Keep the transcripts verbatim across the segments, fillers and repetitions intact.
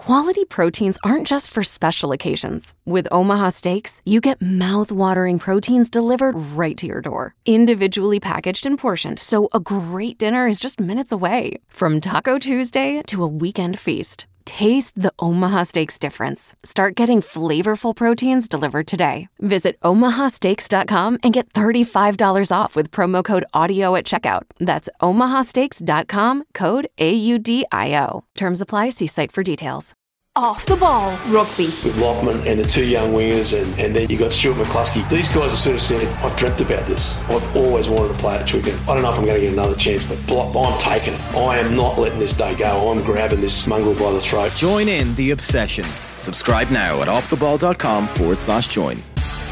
Quality proteins aren't just for special occasions. With Omaha Steaks, you get mouth-watering proteins delivered right to your door, individually packaged and portioned, so a great dinner is just minutes away. From Taco Tuesday to a weekend feast, taste the Omaha Steaks difference. Start getting flavorful proteins delivered today. Visit omaha steaks dot com and get thirty-five dollars off with promo code AUDIO at checkout. That's omaha steaks dot com, code A U D I O. Terms apply. See site for details. Off the ball rugby. With Lockman and the two young wingers, and, and then you got Stuart McCluskey. These guys have sort of said, I've dreamt about this. I've always wanted to play at Twickenham. I don't know if I'm going to get another chance, but I'm taking it. I am not letting this day go. I'm grabbing this mongrel by the throat. Join in the obsession. Subscribe now at offtheball.com forward slash join.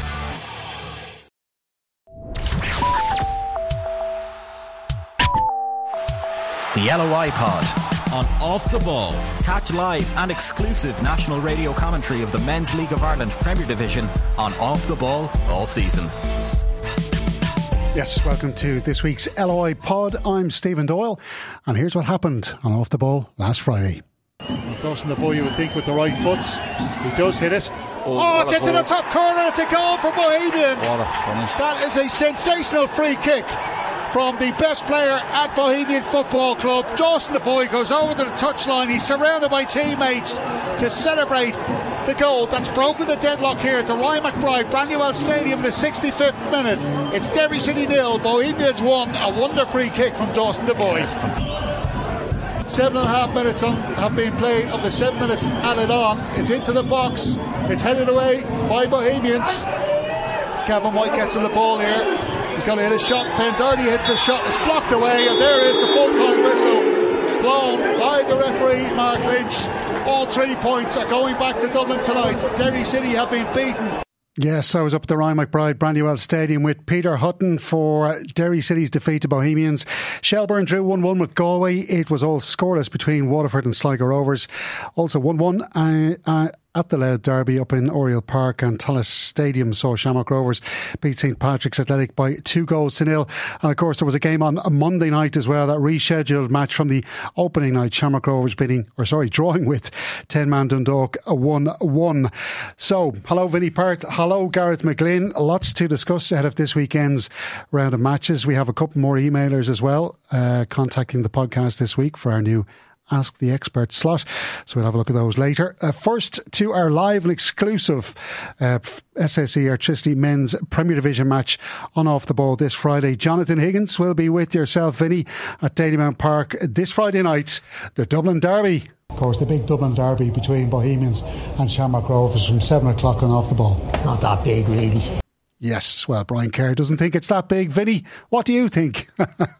The L O I Pod on Off the Ball. Catch live and exclusive national radio commentary of the Men's League of Ireland Premier Division on Off the Ball all season. Yes, welcome to this week's L O I Pod. I'm Stephen Doyle, and here's what happened on Off the Ball last Friday. Well, Dawson the boy, you would think, with the right foot, he does hit it. Oh, oh it's into the top corner. It's a goal for Bohemians. What a finish. That is a sensational free kick from the best player at Bohemian Football Club. Dawson the boy goes over to the touchline. He's surrounded by teammates to celebrate the goal that's broken the deadlock here at the Ryan McBride Brandywell Stadium, the sixty-fifth minute. It's Derry City nil, Bohemians one. A wonder free kick from Dawson the boy. Seven and a half minutes on, have been played of the seven minutes added on. It's into the box. It's headed away by Bohemians. Kevin White gets on the ball here. He's going to hit a shot. Pendarty hits the shot. It's blocked away, and there is the full-time whistle blown by the referee, Mark Lynch. All three points are going back to Dublin tonight. Derry City have been beaten. Yes, I was up at the Ryan McBride Brandywell Stadium with Peter Hutton for Derry City's defeat to Bohemians. Shelbourne drew one one with Galway. It was all scoreless between Waterford and Sligo Rovers. Also one one uh, uh, at the Louth Derby up in Oriel Park, and Tallaght Stadium saw Shamrock Rovers beat St Patrick's Athletic by two goals to nil. And of course there was a game on a Monday night as well, that rescheduled match from the opening night, Shamrock Rovers beating, or sorry, drawing with ten-man Dundalk a one one. So, hello Vinnie Perth, hello Gareth McGlynn. Lots to discuss ahead of this weekend's round of matches. We have a couple more emailers as well uh, contacting the podcast this week for our new Ask the Expert slot, so we'll have a look at those later. Uh, first to our live and exclusive uh, S S E Electricity Men's Premier Division match on Off the Ball this Friday. Jonathan Higgins will be with yourself, Vinny, at Dalymount Park this Friday night, the Dublin Derby. Of course, the big Dublin Derby between Bohemians and Shamrock Rovers from seven o'clock on Off the Ball. It's not that big, really. Yes, well, Brian Kerr doesn't think it's that big. Vinny, what do you think?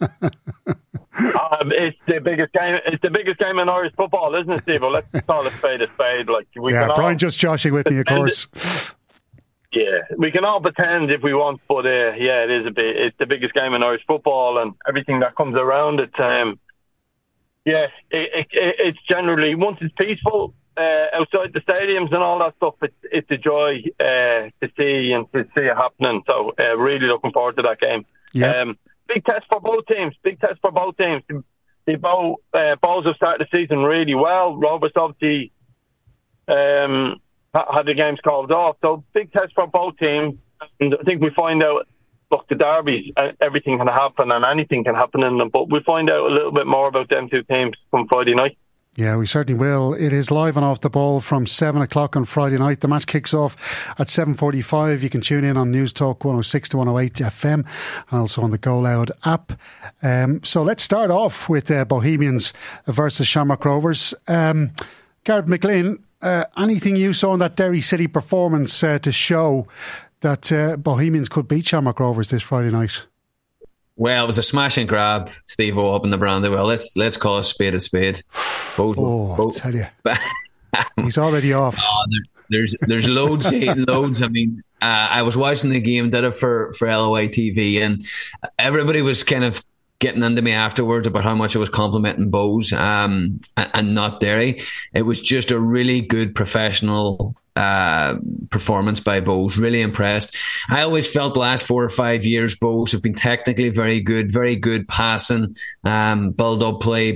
um, it's the biggest game. It's the biggest game in Irish football, isn't it, Steve? Well, let's call a spade a spade. Like we yeah, can Brian all just joshing with me, of course. It. Yeah, we can all pretend if we want, but uh, yeah, it is a bit. It's the biggest game in Irish football, and everything that comes around it. Um, yeah, it, it, it's generally, once it's peaceful uh, outside the stadiums and all that stuff, it's it's a joy uh, to see and to see it happening. So, uh, really looking forward to that game. Yeah. Um, Big test for both teams. Big test for both teams. The both uh, Bows have started the season really well. Rovers obviously um, had the games called off. So big test for both teams. And I think we find out, look, the derbies, everything can happen and anything can happen in them. But we'll find out a little bit more about them two teams come Friday night. Yeah, we certainly will. It is live and Off the Ball from seven o'clock on Friday night. The match kicks off at seven forty-five. You can tune in on News Talk one oh six to one oh eight F M and also on the Go Loud app. Um, so let's start off with uh, Bohemians versus Shamrock Rovers. Um, Gareth McGlynn, uh, anything you saw in that Derry City performance uh, to show that uh, Bohemians could beat Shamrock Rovers this Friday night? Well, it was a smash and grab, Steve-O, up in the Brandywell. Let's let's call a spade a spade. Both, oh, both. I tell you. He's already off. Oh, there, there's there's loads, loads. I mean, uh, I was watching the game, did it for, for L O I T V, and everybody was kind of getting into me afterwards about how much I was complimenting Bows um, and, and not Derry. It was just a really good professional Uh, performance by Bows. Really impressed. I always felt the last four or five years Bows have been technically very good, very good passing, um, build-up play, but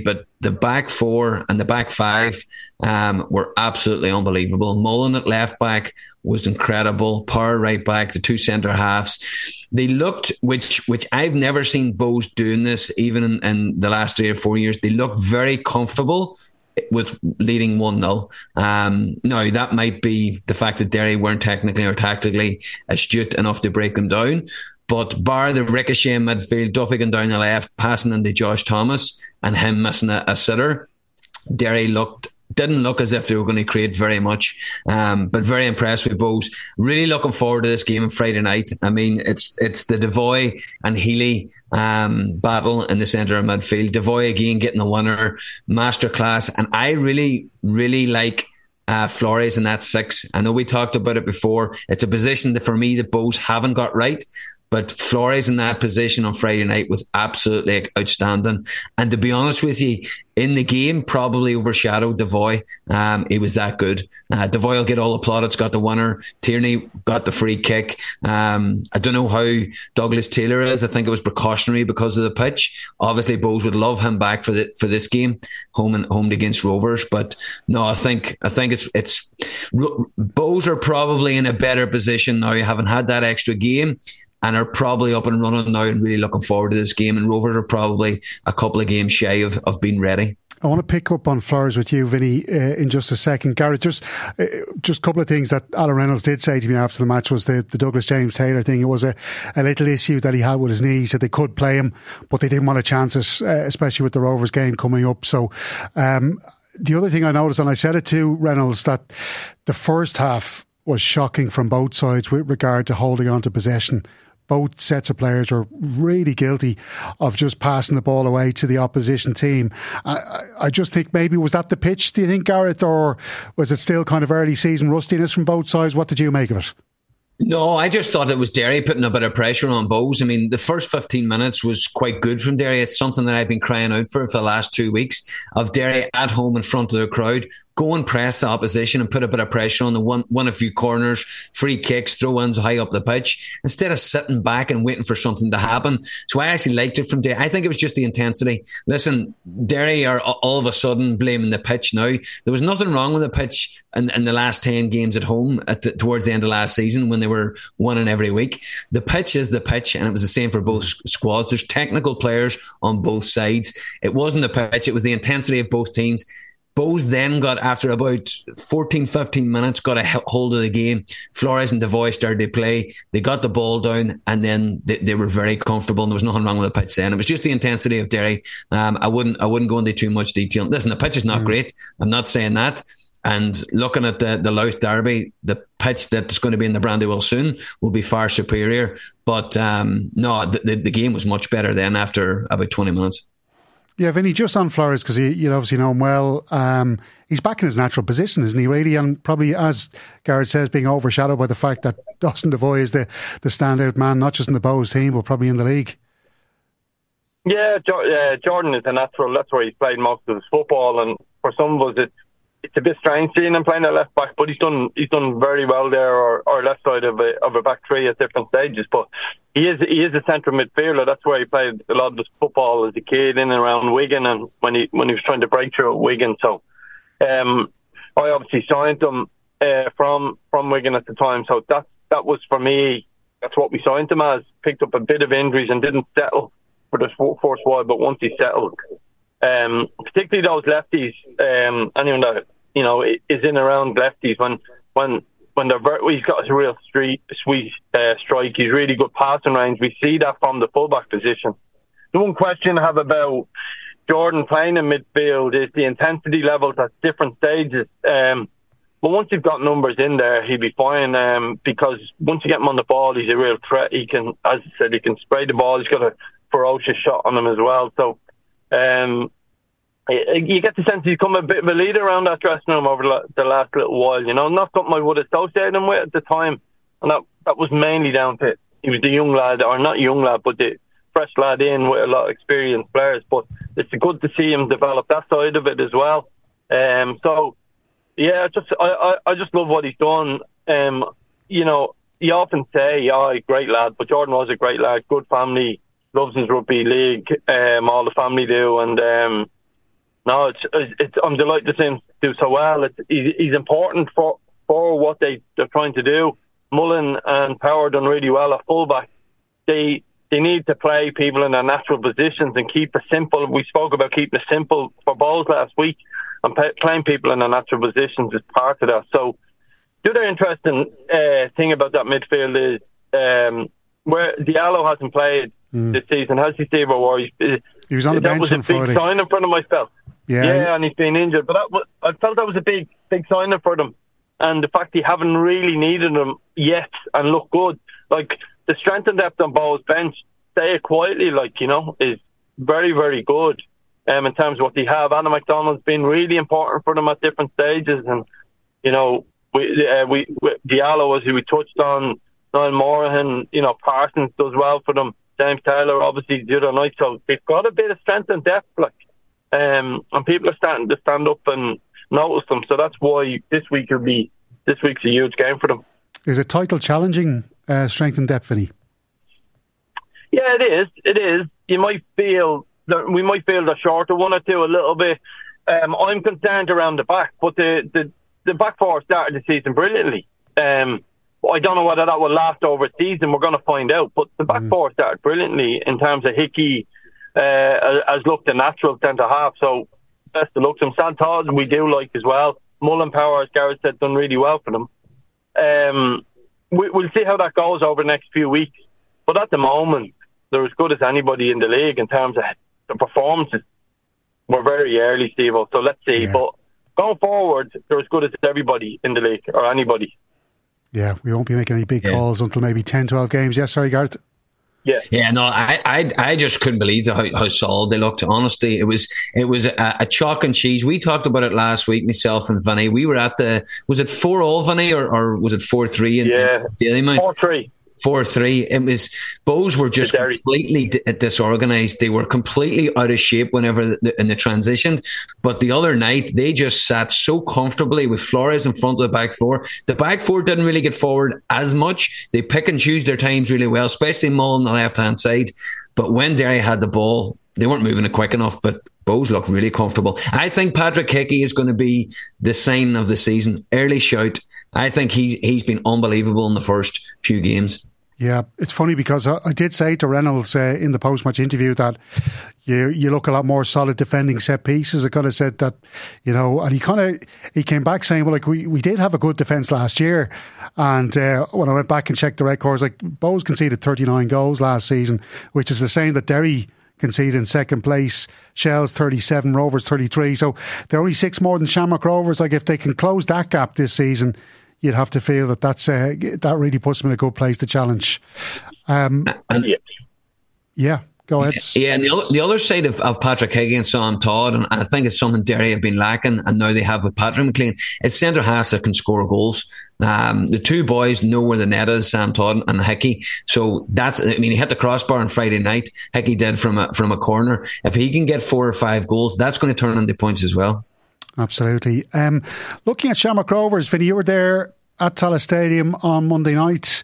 the back four and the back five um, were absolutely unbelievable. Mullen at left back was incredible. Power right back, the two centre halves. They looked, which which I've never seen Bohs doing this, even in, in the last three or four years. They looked very comfortable with leading one nil. Um, now, that might be the fact that Derry weren't technically or tactically astute enough to break them down. But bar the ricochet in midfield, Duffy going down the left, passing into Josh Thomas, and him missing a, a sitter, Derry looked didn't look as if they were going to create very much, um, but very impressed with Bohs. Really looking forward to this game on Friday night. I mean, it's it's the Devoy and Healy um, battle in the centre of midfield. Devoy again getting the winner, masterclass, and I really, really like uh, Flores in that six. I know we talked about it before. It's a position that for me the Bohs haven't got right. But Flores in that position on Friday night was absolutely outstanding. And to be honest with you, in the game, probably overshadowed Devoy. Um, he was that good. Uh, Devoy will get all the plaudits, got the winner. Tierney got the free kick. Um, I don't know how Douglas Taylor is. I think it was precautionary because of the pitch. Obviously, Bohs would love him back for the, for this game, home and home against Rovers. But no, I think I think it's it's Bohs are probably in a better position now, having had that extra game, and are probably up and running now and really looking forward to this game. And Rovers are probably a couple of games shy of, of being ready. I want to pick up on Flores with you, Vinny, uh, in just a second. Gareth, just uh, just a couple of things that Alan Reynolds did say to me after the match was the, the Douglas James Taylor thing. It was a, a little issue that he had with his knee. He said they could play him, but they didn't want to chance it, uh, especially with the Rovers game coming up. So um, the other thing I noticed, and I said it to Reynolds, that the first half was shocking from both sides with regard to holding on to possession. Both sets of players were really guilty of just passing the ball away to the opposition team. I, I just think maybe, was that the pitch, do you think, Gareth, or was it still kind of early season rustiness from both sides? What did you make of it? No, I just thought it was Derry putting a bit of pressure on Bohs. I mean, the first fifteen minutes was quite good from Derry. It's something that I've been crying out for for the last two weeks, of Derry at home in front of the crowd. Go and press the opposition and put a bit of pressure on the one, win a few corners, free kicks, throw-ins high up the pitch, instead of sitting back and waiting for something to happen. So I actually liked it from Derry. I think it was just the intensity. Listen, Derry are all of a sudden blaming the pitch now. There was nothing wrong with the pitch in, in the last ten games at home at the, towards the end of last season when they were winning every week. The pitch is the pitch, and it was the same for both squads. There's technical players on both sides. It wasn't the pitch, it was the intensity of both teams. Bohs then got, after about fourteen, fifteen minutes, got a hold of the game. Flores and Devoy started to play. They got the ball down, and then they, they were very comfortable, and there was nothing wrong with the pitch then. It was just the intensity of Derry. Um, I wouldn't I wouldn't go into too much detail. Listen, the pitch is not mm. great. I'm not saying that. And looking at the, the Louth Derby, the pitch that's going to be in the Brandywell soon will be far superior. But um, no, the, the, the game was much better then after about twenty minutes. Yeah, Vinny, just on Flores, because you, you obviously know him well, um, he's back in his natural position, isn't he, really? And probably, as Gareth says, being overshadowed by the fact that Dawson Devoy is the, the standout man, not just in the Bohs team, but probably in the league. Yeah, uh, Jordan is a natural. That's where he's played most of his football. And for some of us, it's, it's a bit strange seeing him playing at left back, but he's done he's done very well there, or, or left side of a, of a back three at different stages. But he is he is a central midfielder. That's where he played a lot of his football as a kid in and around Wigan, and when he when he was trying to break through at Wigan. So um, I obviously signed him uh, from from Wigan at the time. So that that was for me. That's what we signed him as. Picked up a bit of injuries and didn't settle for the first while. But once he settled, um, particularly those lefties, um, anyone that you know is in and around lefties when when. When they're very, he's got a real street, sweet uh, strike. He's really good passing range. We see that from the fullback position. The one question I have about Jordan playing in midfield is the intensity levels at different stages. Um, but once you've got numbers in there, he'll be fine. Um, because once you get him on the ball, he's a real threat. He can, as I said, he can spray the ball. He's got a ferocious shot on him as well. So, um. you get the sense he's become a bit of a leader around that dressing room over the last little while. You know, not something I would associate him with at the time, and that that was mainly down to he was the young lad, or not young lad, but the fresh lad in with a lot of experienced players. But it's good to see him develop that side of it as well. Um, so yeah, just I, I, I just love what he's done. Um, you know, you often say, "Oh, great lad," but Jordan was a great lad, good family, loves his rugby league. Um, all the family do, and um. no, it's, it's I'm delighted to see him do so well. It's, he's, he's important for, for what they, they're trying to do. Mullen and Power done really well at fullback. They they need to play people in their natural positions and keep it simple. We spoke about keeping it simple for Bohs last week, and p- playing people in their natural positions is part of that. So the other interesting uh, thing about that midfield is um, where Diallo hasn't played mm. this season, has he, Steve? Or he, he was on the that bench was a on big Friday. signing for them, I felt. Yeah, yeah, and he's been injured. But that was, I felt that was a big, big signing for them. And the fact they haven't really needed them yet and look good. Like, the strength and depth on Bohs' bench, say it quietly, like, you know, is very, very good um, in terms of what they have. Anna McDonald's been really important for them at different stages. And, you know, we, uh, we, we Diallo, as we touched on, Niall Morahan, you know, Parsons does well for them. James Taylor, obviously, the other night. So they've got a bit of strength and depth, like, um, and people are starting to stand up and notice them. So that's why this week will be, this week's a huge game for them. Is it title challenging, uh, strength and depth, Vinny? Yeah, it is. It is. You might feel that we might feel the shorter one or two a little bit. Um, I'm concerned around the back, but the, the, the back four started the season brilliantly. Um, I don't know whether that will last over a season. We're going to find out. But the back mm. four started brilliantly in terms of Hickey uh, has looked a natural centre half. So best of luck to him. Santos we do like as well. Mullen, Power, as Gareth said, done really well for them. Um, we, we'll see how that goes over the next few weeks. But at the moment, they're as good as anybody in the league in terms of the performances. We're very early, Steve, so let's see. Yeah. But going forward, they're as good as everybody in the league, or anybody. Yeah, we won't be making any big yeah. calls until maybe ten, twelve games. Yes, sorry, Gareth. Yeah, yeah, no, I, I, I just couldn't believe how, how solid they looked. Honestly, it was, it was a, a chalk and cheese. We talked about it last week, myself and Vinny. We were at the, was it four all, Vinny, or, or was it four three? In, yeah, in Dalymount? four three. Four three. It was Bohs were just completely d- disorganised. They were completely out of shape whenever the, in the transition. But the other night they just sat so comfortably with Flores in front of the back four. The back four didn't really get forward as much. They pick and choose their times really well, especially Mull on the left hand side. But when Derry had the ball, they weren't moving it quick enough. But Bohs looked really comfortable. I think Patrick Hickey is going to be the sign of the season. Early shout. I think he, he's been unbelievable in the first few games. Yeah, it's funny because I, I did say to Reynolds uh, in the post-match interview that you you look a lot more solid defending set pieces. I kind of said that, you know, and he kind of he came back saying, well, like we, we did have a good defence last year. And uh, when I went back and checked the records, like Bohs conceded thirty-nine goals last season, which is the same that Derry conceded in second place. Shells thirty-seven, Rovers thirty-three. So they're only six more than Shamrock Rovers. Like if they can close that gap this season, you'd have to feel that that's uh, that really puts them in a good place to challenge. Um, and, yeah, go ahead. Yeah, and the other, the other side of, of Patrick Hickey and Sam Todd, and I think it's something Derry have been lacking, and now they have with Patrick McLean, it's centre halves that can score goals. Um, the two boys know where the net is, Sam Todd and Hickey. So that's, I mean, he hit the crossbar on Friday night. Hickey did from a, from a corner. If he can get four or five goals, that's going to turn into points as well. Absolutely. Um, looking at Shamrock Rovers, Vinny, you were there at Tallaght Stadium on Monday night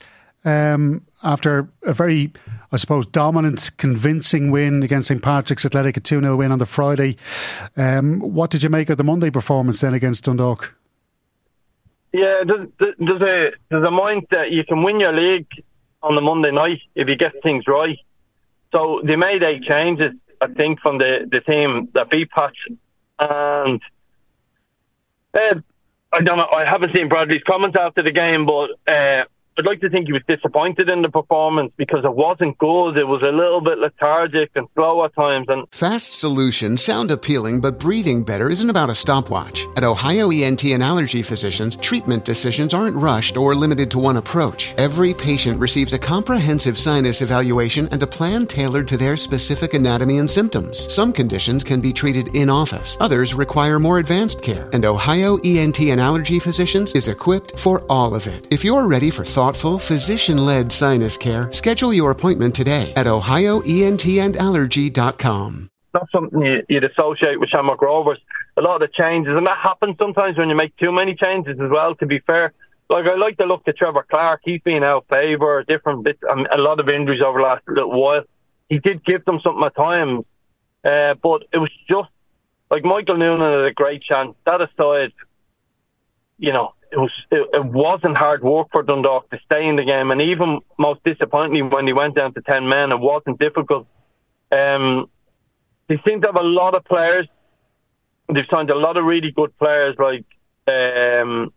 um, after a very, I suppose, dominant, convincing win against Saint Patrick's Athletic, a two nil win on the Friday. Um, what did you make of the Monday performance then against Dundalk? Yeah, there's, there's a there's a mind that you can win your league on the Monday night if you get things right. So they made eight changes, I think, from the, the team that beat Patch, and Uh, I don't know. I haven't seen Bradley's comments after the game, but uh, I'd like to think he was disappointed in the performance because it wasn't good. It was a little bit lethargic and slow at times. And fast solutions sound appealing, but breathing better isn't about a stopwatch. At Ohio E N T and Allergy Physicians, treatment decisions aren't rushed or limited to one approach. Every patient receives a comprehensive sinus evaluation and a plan tailored to their specific anatomy and symptoms. Some conditions can be treated in-office. Others require more advanced care. And Ohio E N T and Allergy Physicians is equipped for all of it. If you're ready for thoughtful, physician-led sinus care, schedule your appointment today at ohio e n t and allergy dot com. Not something you'd associate with Shamrock Rovers. A lot of the changes, and that happens sometimes when you make too many changes as well, to be fair. Like, I like to look at Trevor Clark. He's been out of favour, different bits, um, a lot of injuries over the last little while. He did give them something at times, uh, but it was just like Michael Noonan had a great chance. That aside, you know, it was it, it wasn't hard work for Dundalk to stay in the game, and even most disappointingly when they went down to ten men, it wasn't difficult. Um, they seem to have a lot of players. They've signed a lot of really good players, like um,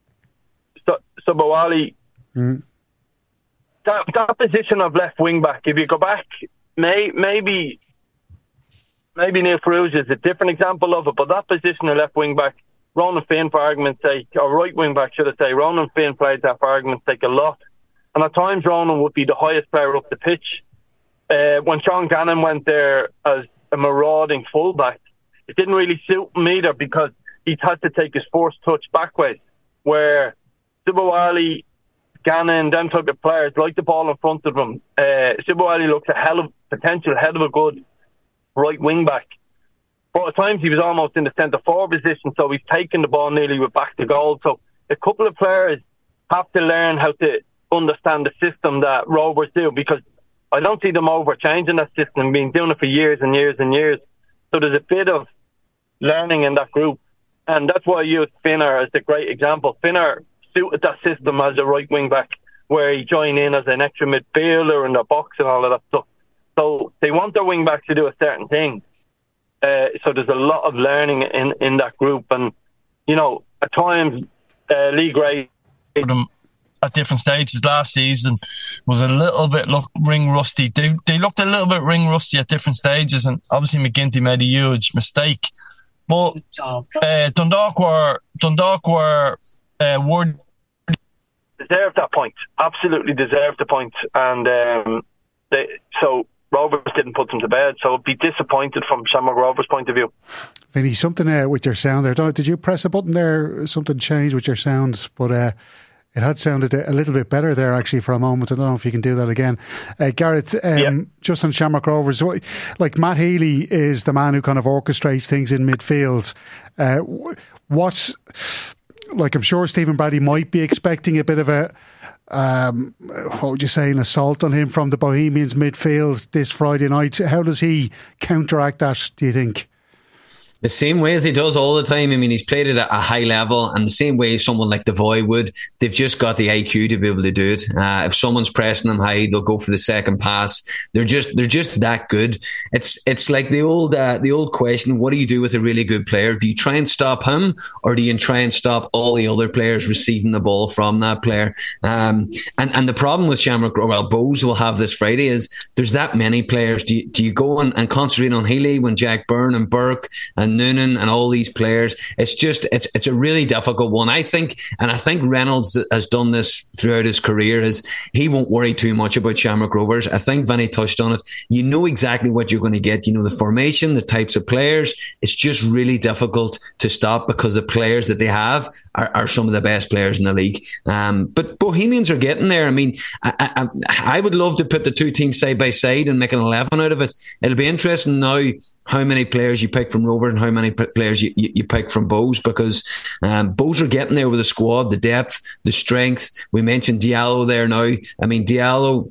Subawali. Mm. That that position of left wing back. If you go back, may, maybe maybe Neil Ferrugia is a different example of it, but that position of left wing back, Ronan Finn, for argument's sake, or right wing back, should I say, Ronan Finn played that for argument's sake a lot, and at times Ronan would be the highest player up the pitch. Uh, when Sean Gannon went there as a marauding fullback, it didn't really suit him either because he had to take his first touch backwards, where Subawali, Gannon, them type of players like the ball in front of them. Uh, Subawali looks a hell of potential, hell of a good right wing back. But at times he was almost in the centre forward position, so he's taken the ball nearly with back to goal. So a couple of players have to learn how to understand the system that Rovers do, because I don't see them over changing that system, been doing it for years and years and years. So there's a bit of learning in that group, and that's why I use Finner as a great example. Finner suited that system as a right wing back, where he joined in as an extra midfielder in the box and all of that stuff. So they want their wing backs to do a certain thing. Uh, so there's a lot of learning in, in that group, and you know, at times uh, Lee Gray at different stages last season was a little bit look ring rusty. They they looked a little bit ring rusty at different stages, and obviously McGinty made a huge mistake. But uh, Dundalk were Dundalk were uh, were deserved that point. Absolutely deserved the point, and um, they so. Rovers didn't put them to bed, so I'd be disappointed from Shamrock Rovers' point of view. Vinny, something uh, with your sound there. Did you press a button there? Something changed with your sound, but uh, it had sounded a little bit better there actually for a moment. I don't know if you can do that again. Uh, Gareth, um, yeah. just on Shamrock Rovers, like Matt Healy is the man who kind of orchestrates things in midfield. Uh, what's, like I'm sure Stephen Bradley might be expecting a bit of a Um, what would you say, an assault on him from the Bohemians midfield this Friday night. How does he counteract that, do you think? The same way as he does all the time. I mean, he's played it at a high level, and the same way someone like Devoy would. They've just got the I Q to be able to do it. Uh, if someone's pressing them high, they'll go for the second pass. They're just they're just that good. It's it's like the old uh, the old question: what do you do with a really good player? Do you try and stop him, or do you try and stop all the other players receiving the ball from that player? Um, and and the problem with Shamrock, well, Bows will have this Friday, is there's that many players. Do you, do you go and, and concentrate on Healy when Jack Byrne and Burke and Noonan and all these players? It's just it's it's a really difficult one, I think, and I think Reynolds has done this throughout his career. Is he won't worry too much about Shamrock Rovers. I think Vinny touched on it. You know exactly what you're going to get. You know the formation, the types of players. It's just really difficult to stop because the players that they have are, are some of the best players in the league. Um, but Bohemians are getting there. I mean, I, I, I would love to put the two teams side by side and make an eleven out of it. It'll be interesting now how many players you pick from Rovers and how many p- players you, you, you pick from Bows, because um, Bows are getting there with the squad, the depth, the strength. We mentioned Diallo there now. I mean, Diallo,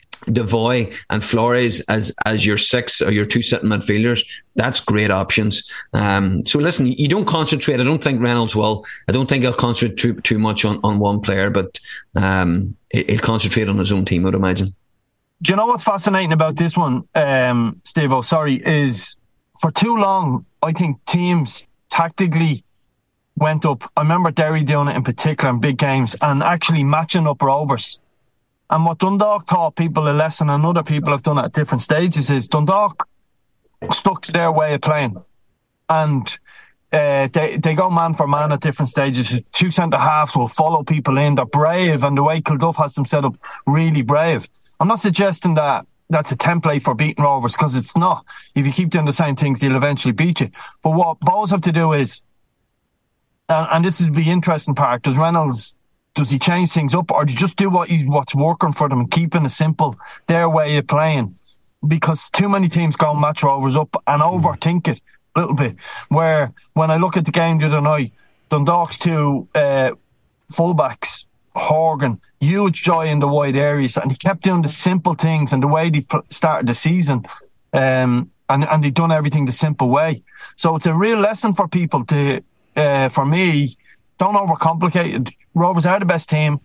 Devoy and Flores as as your six or your two sitting midfielders, that's great options. Um, so listen, you don't concentrate. I don't think Reynolds will. I don't think he'll concentrate too, too much on, on one player, but um, he'll concentrate on his own team, I would imagine. Do you know what's fascinating about this one, um, Steve-O, sorry, is for too long, I think teams tactically went up. I remember Derry doing it in particular in big games and actually matching up Rovers. And what Dundalk taught people a lesson, and other people have done it at different stages, is Dundalk stuck to their way of playing. And uh, they they go man for man at different stages. Two centre-halves will follow people in. They're brave, and the way Kilduff has them set up, really brave. I'm not suggesting that that's a template for beating Rovers, because it's not. If you keep doing the same things, they'll eventually beat you. But what Bows have to do is, and, and this is the interesting part, does Reynolds, does he change things up, or do you just do what he's, what's working for them and keeping it simple, their way of playing? Because too many teams go and match Rovers up and overthink it a little bit. Where when I look at the game the other night, Dundalk's two uh, fullbacks, Horgan, huge joy in the wide areas, and he kept doing the simple things, and the way they started the season, um, and, and they've done everything the simple way. So it's a real lesson for people to, uh, for me, don't overcomplicate it. Rovers are the best team,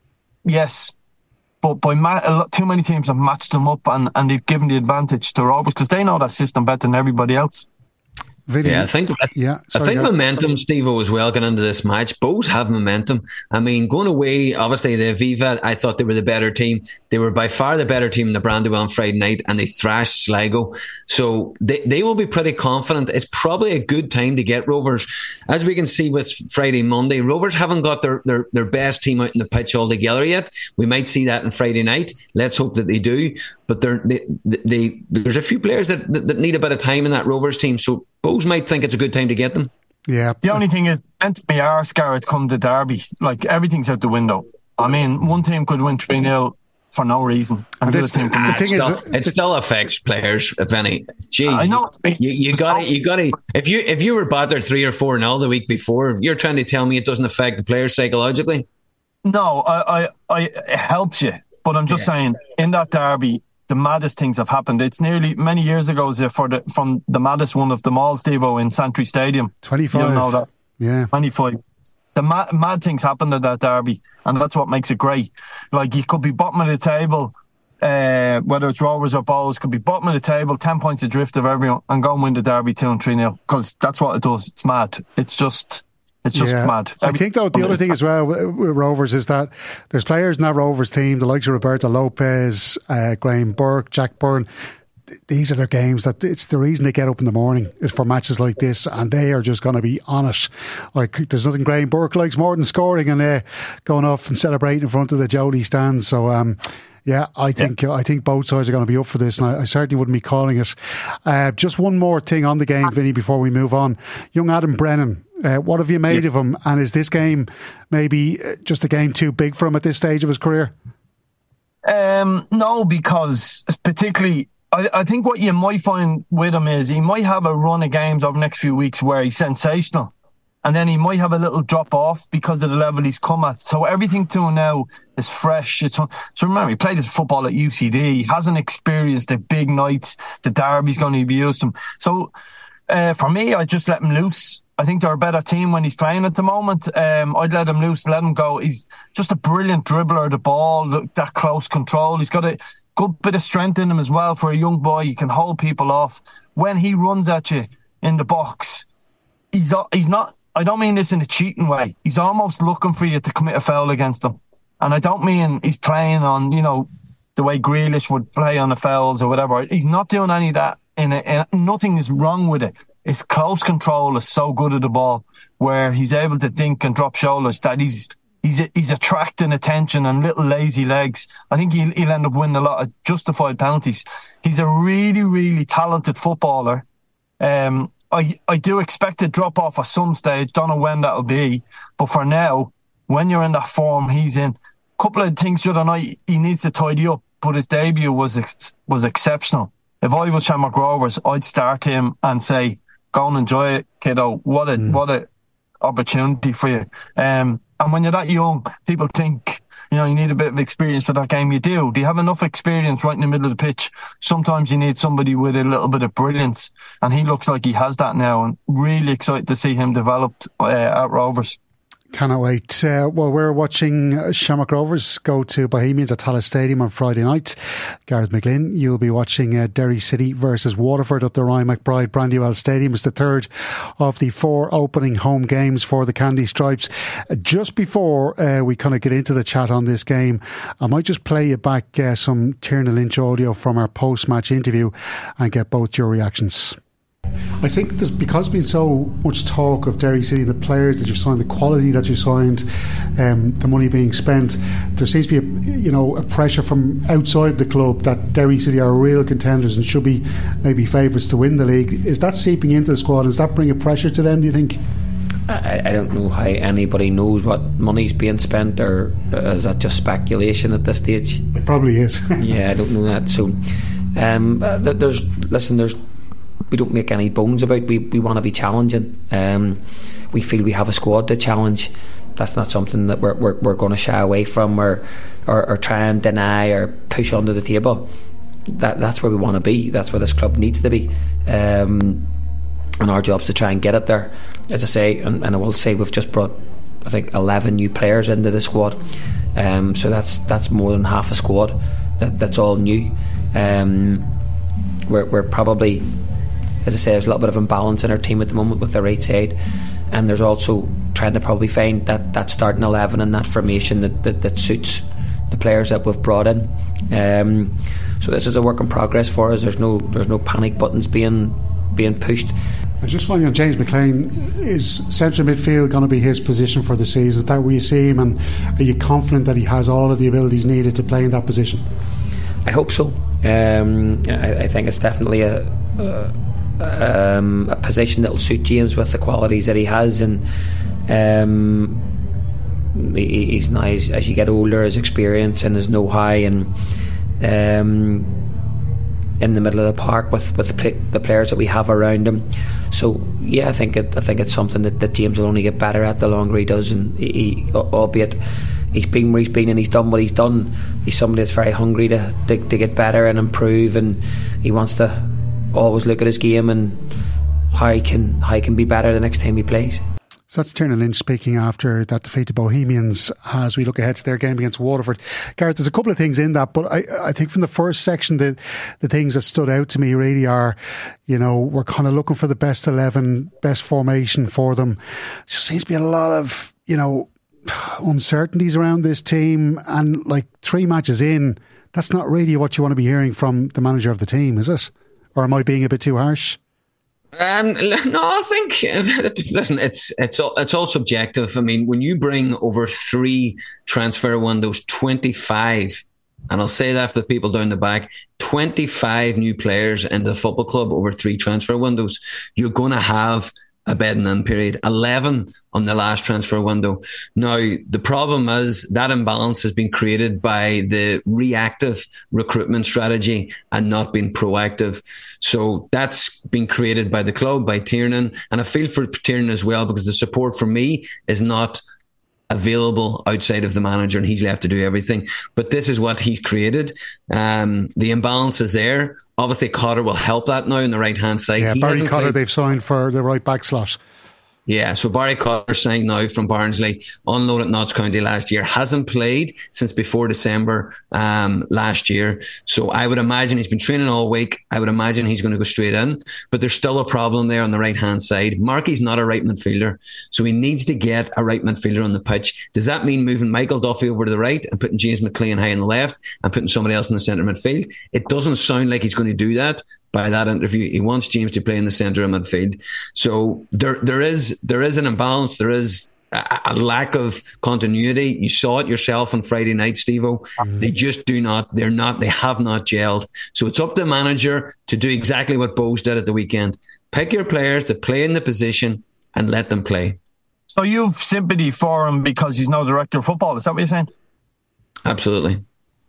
yes, but by ma- a lot, too many teams have matched them up and, and they've given the advantage to Rovers because they know that system better than everybody else. Vinny, yeah, I think I, yeah, sorry, I think guys. momentum, Steve-O, as well going into this match. Both have momentum. I mean, going away, obviously the Aviva, I thought they were the better team. They were by far the better team in the Brandywell on Friday night, and they thrashed Sligo. So they, they will be pretty confident. It's probably a good time to get Rovers. As we can see with Friday, Monday, Rovers haven't got their, their, their best team out in the pitch altogether yet. We might see that on Friday night. Let's hope that they do. But they're, they, they, there's a few players that, that, that need a bit of time in that Rovers team. So Bose might think it's a good time to get them. Yeah. The only thing is, meant to be our Scarrett come to Derby. Like, everything's out the window. I mean, one team could win three nil for no reason. And, and the other team can ah, win. It, still, is, it still affects players, if any. Jeez. I know. You, you got it. You got it. If you if you were battered three or four nil the week before, you're trying to tell me it doesn't affect the players psychologically? No, I, I, I it helps you. But I'm just yeah. saying, in that derby, the maddest things have happened. It's nearly many years ago for the from the maddest one of them all, Steve-O, in Santry Stadium. twenty-five. You'll know that. Yeah. twenty-five. The mad, mad things happened at that derby, and that's what makes it great. Like, you could be bottom of the table, uh, whether it's Rovers or Bows, could be bottom of the table, ten points adrift of everyone, and go and win the derby two and three nil, because that's what it does. It's mad. It's just... It's just yeah. mad. Every, I think, though, the other thing as well with, with Rovers is that there's players in that Rovers team, the likes of Roberto Lopez, uh, Graham Burke, Jack Byrne. Th- these are their games. That it's the reason they get up in the morning is for matches like this, and they are just going to be on it. Like, there's nothing Graham Burke likes more than scoring and uh, going off and celebrating in front of the Jolie stand. So, um, yeah, I think yeah. I think both sides are going to be up for this, and I, I certainly wouldn't be calling it. Uh, just one more thing on the game, Vinny, before we move on. Young Adam Brennan. Uh, what have you made yeah. of him? And is this game maybe just a game too big for him at this stage of his career? Um, no, because particularly, I, I think what you might find with him is he might have a run of games over the next few weeks where he's sensational. And then he might have a little drop off because of the level he's come at. So everything to him now is fresh. It's, so remember, he played his football at U C D. He hasn't experienced the big nights. The derby's going to be used to him. So uh, for me, I just let him loose. I think they're a better team when he's playing at the moment. Um, I'd let him loose, let him go. He's just a brilliant dribbler of the ball, that close control. He's got a good bit of strength in him as well for a young boy. He can hold people off. When he runs at you in the box, he's he's not, I don't mean this in a cheating way. He's almost looking for you to commit a foul against him. And I don't mean he's playing on, you know, the way Grealish would play on the fouls or whatever. He's not doing any of that. In, a, in nothing is wrong with it. His close control is so good at the ball, where he's able to think and drop shoulders that he's he's he's attracting attention and little lazy legs. I think he'll, he'll end up winning a lot of justified penalties. He's a really, really talented footballer. Um, I I do expect a drop off at some stage. Don't know when that'll be, but for now, when you're in that form he's in, a couple of things the other night he needs to tidy up. But his debut was ex- was exceptional. If I was Shamrock Rovers, I'd start him and say, go and enjoy it, kiddo. What a mm. what a opportunity for you. Um, and when you're that young, people think, you know, you need a bit of experience for that game. You do. Do you have enough experience right in the middle of the pitch? Sometimes you need somebody with a little bit of brilliance, and he looks like he has that now. And really excited to see him developed uh, at Rovers. Cannot wait. Uh, well, we're watching Shamrock Rovers go to Bohemians at Tallaght Stadium on Friday night. Gareth McGlynn, you'll be watching uh, Derry City versus Waterford up the Ryan McBride Brandywell Stadium. It's the third of the four opening home games for the Candy Stripes. Uh, just before uh, we kind of get into the chat on this game, I might just play you back uh, some Tierna Lynch audio from our post-match interview and get both your reactions. I think there's, because there's been so much talk of Derry City, the players that you've signed, the quality that you signed, um, the money being spent, there seems to be a, you know, a pressure from outside the club that Derry City are real contenders and should be maybe favourites to win the league. Is that seeping into the squad? Does that bring a pressure to them, do you think? I, I don't know how anybody knows what money's being spent, or is that just speculation at this stage? It probably is. Yeah, I don't know that. So um, there's listen there's we don't make any bones about we, we want to be challenging. Um, we feel we have a squad to challenge. That's not something that we're we're, we're going to shy away from or, or or try and deny or push under the table. that that's where we want to be. That's where this club needs to be. Um, and our job's to try and get it there. As I say, and, and I will say, we've just brought, I think, eleven new players into the squad. Um, so that's that's more than half a squad. That that's all new. Um, we're we're probably, as I say, there's a little bit of imbalance in our team at the moment with the right side, and there's also trying to probably find that, that starting eleven and that formation that, that, that suits the players that we've brought in. Um, so this is a work in progress for us. There's no there's no panic buttons being being pushed. And just finally on James McLean, is central midfield going to be his position for the season? Is that where you see him, and are you confident that he has all of the abilities needed to play in that position? I hope so. Um, I, I think it's definitely a, a, um, a position that will suit James with the qualities that he has, and um, he, he's nice as you get older, his experience and his know-how, and um, in the middle of the park with, with the, play, the players that we have around him. So yeah, I think it, I think it's something that, that James will only get better at the longer he does, and he, he, albeit he's been where he's been and he's done what he's done, he's somebody that's very hungry to, to, to get better and improve, and he wants to always look at his game and how he can how he can be better the next time he plays. So that's Tiernan Lynch speaking after that defeat to Bohemians as we look ahead to their game against Waterford. Gareth, there's a couple of things in that, but I, I think from the first section, the, the things that stood out to me really are, you know, we're kind of looking for the best eleven, best formation for them. There just seems to be a lot of, you know, uncertainties around this team, and like three matches in, that's not really what you want to be hearing from the manager of the team, is it? Or am I being a bit too harsh? Um, no, I think listen, it's it's all, it's all subjective. I mean, when you bring over three transfer windows, twenty-five, and I'll say that for the people down the back, twenty-five new players into the football club over three transfer windows, you're going to have a bedding in period, eleven on the last transfer window. Now, the problem is that imbalance has been created by the reactive recruitment strategy and not being proactive. So that's been created by the club, by Tiernan, and I feel for Tiernan as well, because the support for me is not available outside of the manager, and he's left to do everything. But this is what he's created. Um, the imbalance is there. Obviously, Cotter will help that now on the right hand side. Yeah, he Barry Cotter played- they've signed for the right back slot. Yeah, so Barry Cotter signed now from Barnsley, on loan at Notts County last year, hasn't played since before December um, last year. So I would imagine he's been training all week. I would imagine he's going to go straight in. But there's still a problem there on the right-hand side. Marky's not a right midfielder, so he needs to get a right midfielder on the pitch. Does that mean moving Michael Duffy over to the right and putting James McLean high on the left and putting somebody else in the centre midfield? It doesn't sound like he's going to do that. By that interview, he wants James to play in the centre of midfield. So there, there is, there is an imbalance. There is a, a lack of continuity. You saw it yourself on Friday night, Steve-O. Mm-hmm. They just do not. They're not. They have not gelled. So it's up to the manager to do exactly what Bose did at the weekend: pick your players to play in the position and let them play. So you've sympathy for him because he's now director of football. Is that what you're saying? Absolutely.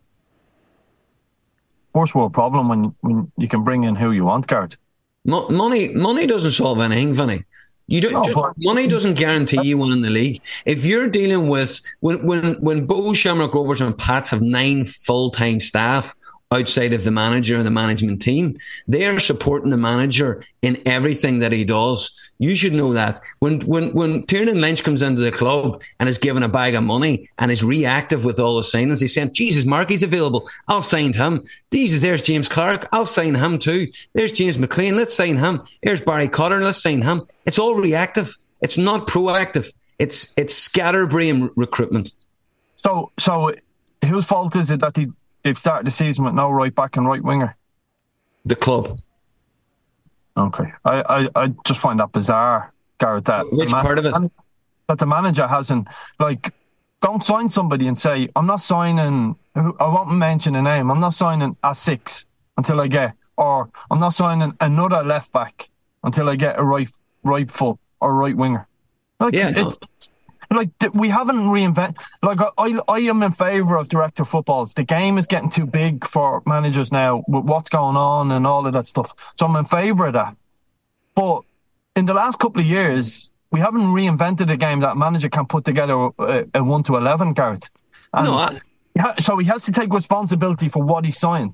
First world problem when when you can bring in who you want, Gareth. Mo- money, money doesn't solve anything, Vinny. You don't. No, just, but- money doesn't guarantee you winning the league. If you're dealing with when when when Bo Shamrock Rovers and Pats have nine full time staff outside of the manager and the management team, they are supporting the manager in everything that he does. You should know that. When when when Tiernan Lynch comes into the club and is given a bag of money and is reactive with all the signings, he's saying, Jesus, Marky's available, I'll sign him. Jesus, there's James Clark, I'll sign him too. There's James McLean, let's sign him. There's Barry Cotter, let's sign him. It's all reactive. It's not proactive. It's it's scatterbrain recruitment. So so whose fault is it that he They've started the season with no right back and right winger? The club. Okay. I, I, I just find that bizarre, Gareth. That Which man- part of it? That the manager hasn't, like, don't sign somebody and say, I'm not signing, I won't mention a name, I'm not signing a six until I get, or I'm not signing another left back until I get a right right foot or right winger. Like, yeah, no. it's, Like, we haven't reinvented. Like, I, I am in favour of director footballs. The game is getting too big for managers now with what's going on and all of that stuff. So I'm in favour of that. But in the last couple of years, we haven't reinvented a game that a manager can put together a, a one to eleven, Gareth. And no, I... so he has to take responsibility for what he signed.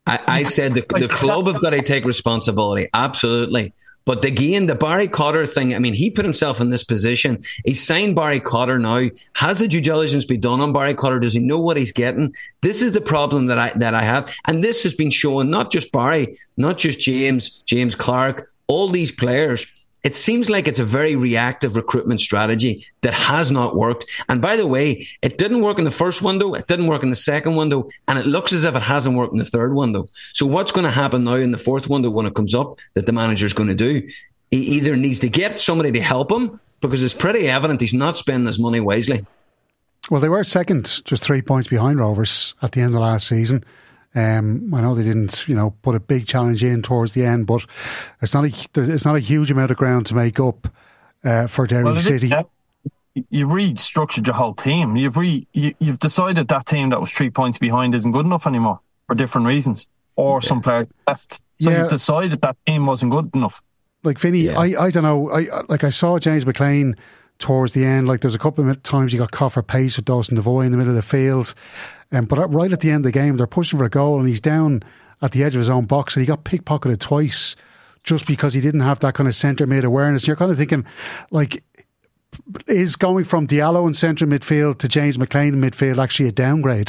I, I said the, the club have got to take responsibility, absolutely. But again, the Barry Cotter thing, I mean, he put himself in this position. He's signed Barry Cotter now. Has the due diligence been done on Barry Cotter? Does he know what he's getting? This is the problem that I that I have. And this has been shown, not just Barry, not just James, James Clark, all these players. It seems like it's a very reactive recruitment strategy that has not worked. And by the way, it didn't work in the first window, it didn't work in the second window, and it looks as if it hasn't worked in the third window. So what's going to happen now in the fourth window when it comes up that the manager's going to do? He either needs to get somebody to help him, because it's pretty evident he's not spending his money wisely. Well, they were second, just three points behind Rovers at the end of last season. Um, I know they didn't, you know, put a big challenge in towards the end, but it's not a it's not a huge amount of ground to make up uh, for Derry well, City. Is, uh, you've restructured your whole team. You've re, you, you've decided that team that was three points behind isn't good enough anymore for different reasons, or yeah. some players left. So yeah. you've decided that team wasn't good enough. Like Vinny, yeah. I, I don't know. I like I saw James McLean towards the end. Like there's a couple of times he got caught for pace with Dawson Devoy in the middle of the field. Um, but right at the end of the game, they're pushing for a goal and he's down at the edge of his own box and he got pickpocketed twice just because he didn't have that kind of centre mid awareness. And you're kind of thinking, like, is going from Diallo in centre midfield to James McLean in midfield actually a downgrade?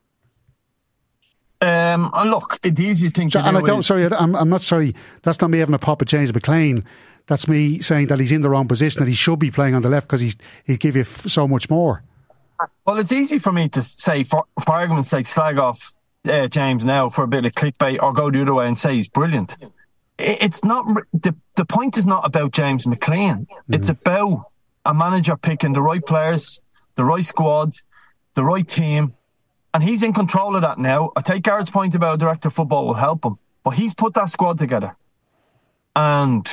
Um, look, the easiest thing to so, do and I don't, is... sorry, I'm, I'm not sorry, that's not me having a pop at James McLean. That's me saying that he's in the wrong position, that he should be playing on the left because he's he'd give you f- so much more. Well, it's easy for me to say, for, for argument's sake, slag off uh, James now for a bit of clickbait, or go the other way and say he's brilliant. It, it's not the the point is not about James McLean. Mm-hmm. It's about a manager picking the right players, the right squad, the right team, and he's in control of that now. I take Garrett's point about director of football will help him, but he's put that squad together. And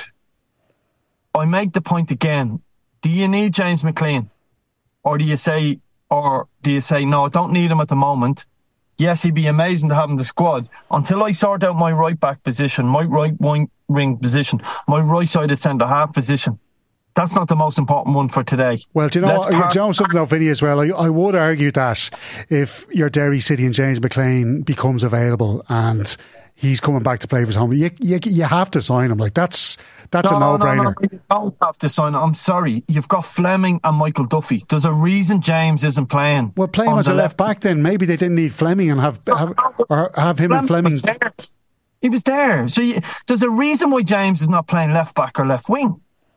I make the point again: do you need James McLean, or do you say? Or do you say, no, I don't need him at the moment? Yes, he'd be amazing to have in the squad. Until I sort out my right-back position, my right wing position, my right-sided centre-half position, that's not the most important one for today. Well, do you know, par- do you know something though, Vinny, as well? I, I would argue that if your Derry City and James McLean becomes available and he's coming back to play for his home, you, you, you have to sign him. Like, that's that's no, a no-brainer. No, no, you don't have to sign him. I'm sorry. You've got Fleming and Michael Duffy. There's a reason James isn't playing. Well, play him as a left back then. Maybe they didn't need Fleming and have, have or have him and Fleming. Was he was there. So you, there's a reason why James is not playing left back or left wing.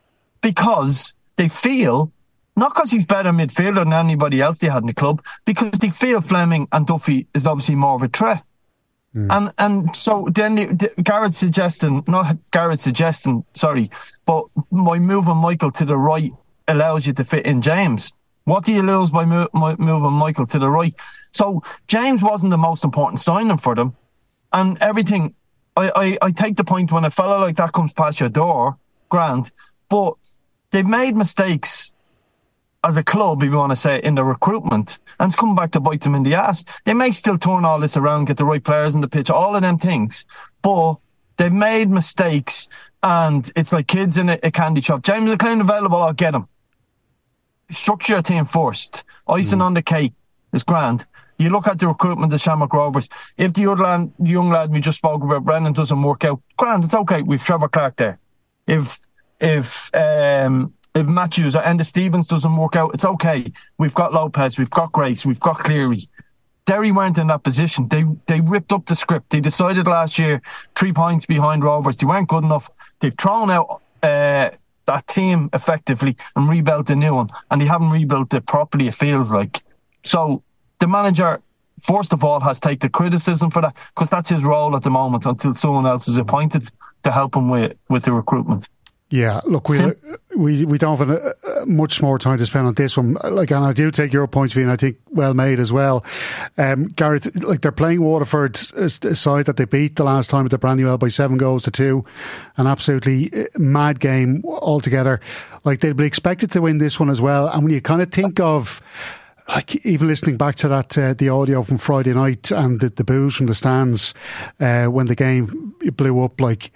Because they feel, not because he's better midfielder than anybody else they had in the club, because they feel Fleming and Duffy is obviously more of a threat. Mm. And and so then the, the, Garrett's suggesting, not Garrett's suggesting, sorry, but by moving Michael to the right allows you to fit in James. What do you lose by mo- moving Michael to the right? So James wasn't the most important signing for them. And everything, I, I, I take the point when a fella like that comes past your door, grand, but they've made mistakes as a club, if you want to say, in the recruitment, and it's come back to bite them in the ass. They may still turn all this around, get the right players in the pitch, all of them things, but they've made mistakes, and it's like kids in a, a candy shop. James McLean available, I'll get him. Structure your team first. Icing mm. on the cake is grand. You look at the recruitment of Shamrock Rovers. If the other lad, the young lad we just spoke about, Brennan, doesn't work out, grand, it's okay. We've Trevor Clark there. If if um, if Matthews or Enda Stevens doesn't work out, it's okay. We've got Lopez, we've got Grace, we've got Cleary. Derry weren't in that position. They they ripped up the script. They decided last year three points behind Rovers. They weren't good enough. They've thrown out uh, that team effectively and rebuilt a new one. And they haven't rebuilt it properly, it feels like. So the manager, first of all, has to take the criticism for that, because that's his role at the moment until someone else is appointed to help him with, with the recruitment. Yeah, look, we we we don't have uh, much more time to spend on this one. Like, and I do take your point of view, and I think well made as well. Um, Garrett, like they're playing Waterford, a side that they beat the last time at the Brandywell by seven goals to two, an absolutely mad game altogether. Like, they'll be expected to win this one as well. And when you kind of think of, like, even listening back to that, uh, the audio from Friday night and the, the boos from the stands uh, when the game blew up, like,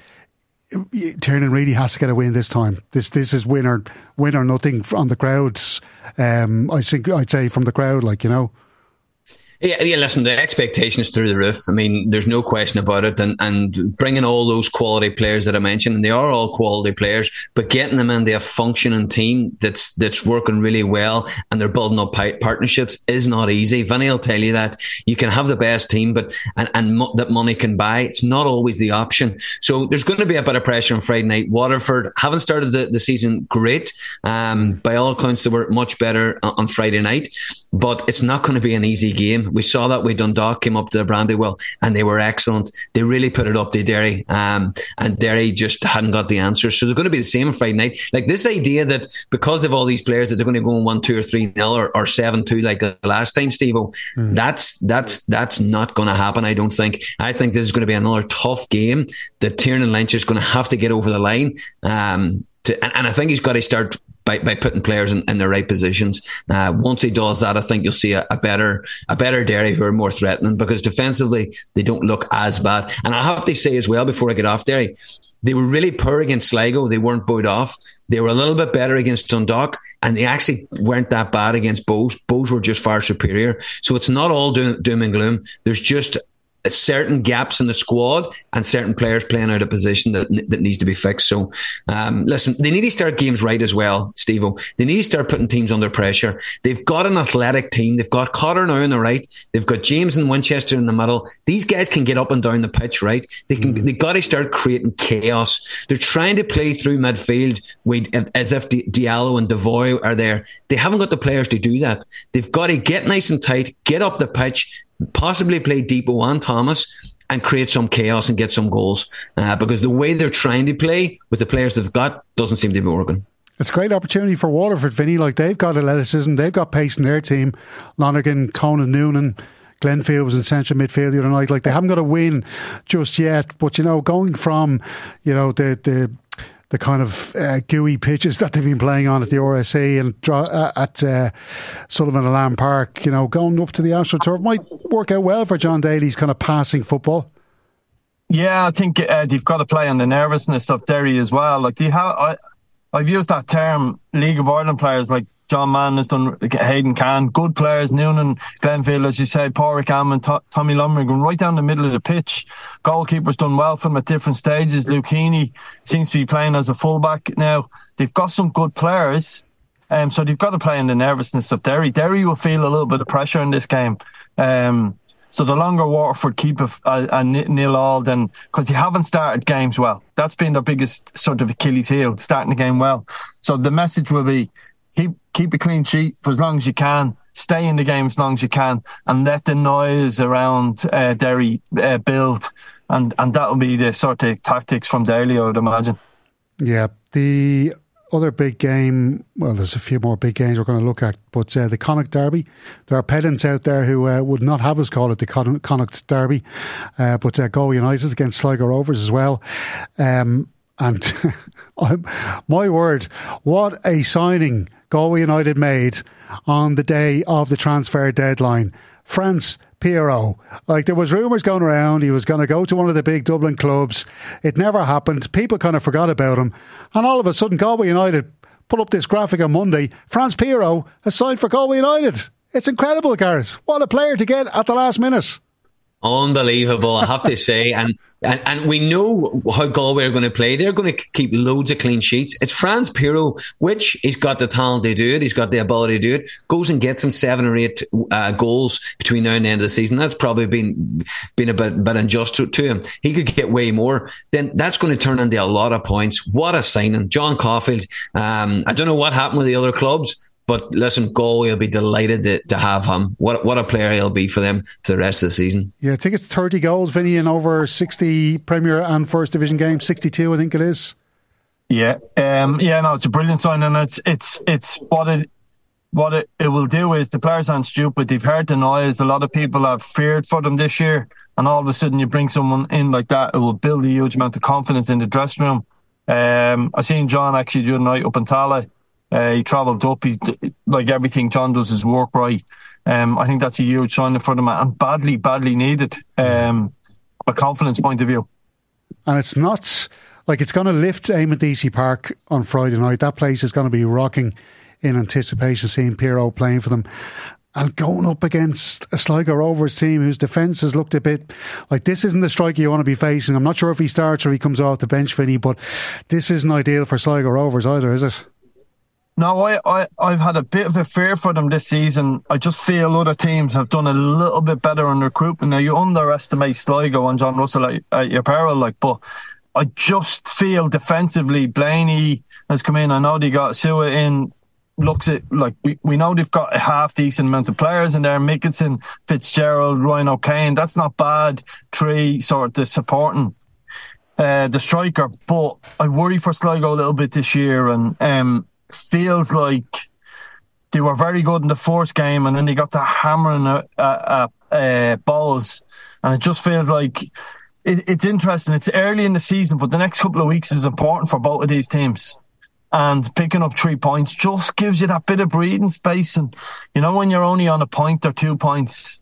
Tiernan really has to get a win this time. This this is win or win or nothing on the crowds. Um, I think I'd say from the crowd, like, you know. Yeah, yeah. Listen, the expectations through the roof. I mean, there's no question about it. And and bringing all those quality players that I mentioned, and they are all quality players, but getting them into a functioning team that's that's working really well, and they're building up partnerships is not easy. Vinny will tell you that. You can have the best team, but and and mo- that money can buy. It's not always the option. So there's going to be a bit of pressure on Friday night. Waterford haven't started the, the season great. Um, by all accounts, they were much better on Friday night, but it's not going to be an easy game. We saw that with Dundalk came up to Brandywell and they were excellent. They really put it up to Derry, um, and Derry just hadn't got the answers. So they're going to be the same on Friday night. Like this idea that because of all these players that they're going to go on one, two, or three nil or, or seven two like the last time, Steve-O, mm. that's that's that's not going to happen. I don't think. I think this is going to be another tough game that Tiernan Lynch is going to have to get over the line. Um, to, and, and I think he's got to start By, by putting players in, in the right positions. Uh, once he does that, I think you'll see a, a better a better Derry who are more threatening, because defensively they don't look as bad. And I have to say as well, before I get off Derry, they were really poor against Sligo. They weren't bowed off. They were a little bit better against Dundalk, and they actually weren't that bad against Bows. Bows were just far superior. So it's not all doom, doom and gloom. There's just certain gaps in the squad and certain players playing out of position that that needs to be fixed. So, um, listen, they need to start games right as well, Steve-O. They need to start putting teams under pressure. They've got an athletic team. They've got Cotter now on the right. They've got James and Winchester in the middle. These guys can get up and down the pitch, right? They can. Mm. They've got to start creating chaos. They're trying to play through midfield with, as if Diallo and Devoy are there. They haven't got the players to do that. They've got to get nice and tight, get up the pitch, possibly play Depot and Thomas, and create some chaos and get some goals, uh, because the way they're trying to play with the players they've got doesn't seem to be working. It's a great opportunity for Waterford, Vinny. Like, they've got athleticism, they've got pace in their team. Lonergan, Conan Noonan, Glenfield was in central midfield the other night. Like, they haven't got a win just yet, but you know, going from, you know, the the the kind of uh, gooey pitches that they've been playing on at the R S A and draw, uh, at uh, Sullivan and Lamb Park, you know, going up to the AstroTurf might work out well for John Daly's kind of passing football. Yeah, I think uh, they've got to play on the nervousness of Derry as well. Like, do you have? I, I've used that term, League of Ireland players like John Mann has done, Hayden Can, good players, Noonan, Glenfield, as you said, Pádraig Amon, to- Tommy Lumley, going right down the middle of the pitch. Goalkeeper's done well for them at different stages. Luke Heaney seems to be playing as a fullback now. They've got some good players, um, so they've got to play in the nervousness of Derry. Derry will feel a little bit of pressure in this game. Um, so the longer Waterford keep a, a, a nil all, then, because they haven't started games well. That's been their biggest sort of Achilles heel, starting the game well. So the message will be, Keep keep a clean sheet for as long as you can. Stay in the game as long as you can, and let the noise around uh, Derry uh, build, and and that'll be the sort of tactics from Daly, I would imagine. Yeah, the other big game. Well, there's a few more big games we're going to look at, but uh, the Connacht Derby. There are pedants out there who uh, would not have us call it the Con- Connacht Derby, uh, but uh, Galway United against Sligo Rovers as well. Um, and my word, what a signing Galway United made on the day of the transfer deadline. France Piero. Like, there was rumours going around he was going to go to one of the big Dublin clubs. It never happened. People kind of forgot about him. And all of a sudden, Galway United put up this graphic on Monday. France Piero has signed for Galway United. It's incredible, Gareth. What a player to get at the last minute. Unbelievable, I have to say. And, and and we know how Galway are going to play. They're going to keep loads of clean sheets. It's France Piero, which he's got the talent to do it. He's got the ability to do it. Goes and gets him seven or eight uh, goals between now and the end of the season. That's probably been been a bit, bit unjust to, to him. He could get way more. Then that's going to turn into a lot of points. What a signing. John Caulfield. Um, I don't know what happened with the other clubs, but listen, Galway will be delighted to, to have him. What what a player he'll be for them for the rest of the season. Yeah, I think it's thirty goals, Vinny, in over sixty Premier and First Division games. sixty-two, I think it is. Yeah, um, yeah, no, it's a brilliant sign, and it's it's it's what it what it, it will do is the players aren't stupid. They've heard the noise. A lot of people have feared for them this year, and all of a sudden you bring someone in like that, it will build a huge amount of confidence in the dressing room. Um, I seen John actually the other night up in Tallaght. Uh, he travelled up. He's like everything John does his work right. Um, I think that's a huge sign for them, and badly, badly needed. Um, a confidence point of view. And it's not like it's going to lift Eamon Deasy Park on Friday night. That place is going to be rocking in anticipation, seeing Piero playing for them. And going up against a Sligo Rovers team whose defence has looked a bit like this isn't the striker you want to be facing. I'm not sure if he starts or he comes off the bench, Vinny, but this isn't ideal for Sligo Rovers either, is it? No, I, I, I've had a bit of a fear for them this season. I just feel other teams have done a little bit better in recruitment. Now, you underestimate Sligo and John Russell at, at your peril, like, but I just feel defensively, Blaney has come in. I know they got Sua in. Looks at like we, we know they've got a half decent amount of players in there. Mickelson, Fitzgerald, Ryan O'Kane. That's not bad. Three sort of supporting uh, the striker, but I worry for Sligo a little bit this year, and um, feels like they were very good in the first game, and then they got the hammering at uh, uh, uh, balls, and it just feels like it, it's interesting. It's early in the season, but the next couple of weeks is important for both of these teams. And picking up three points just gives you that bit of breathing space. And, you know, when you're only on a point or two points,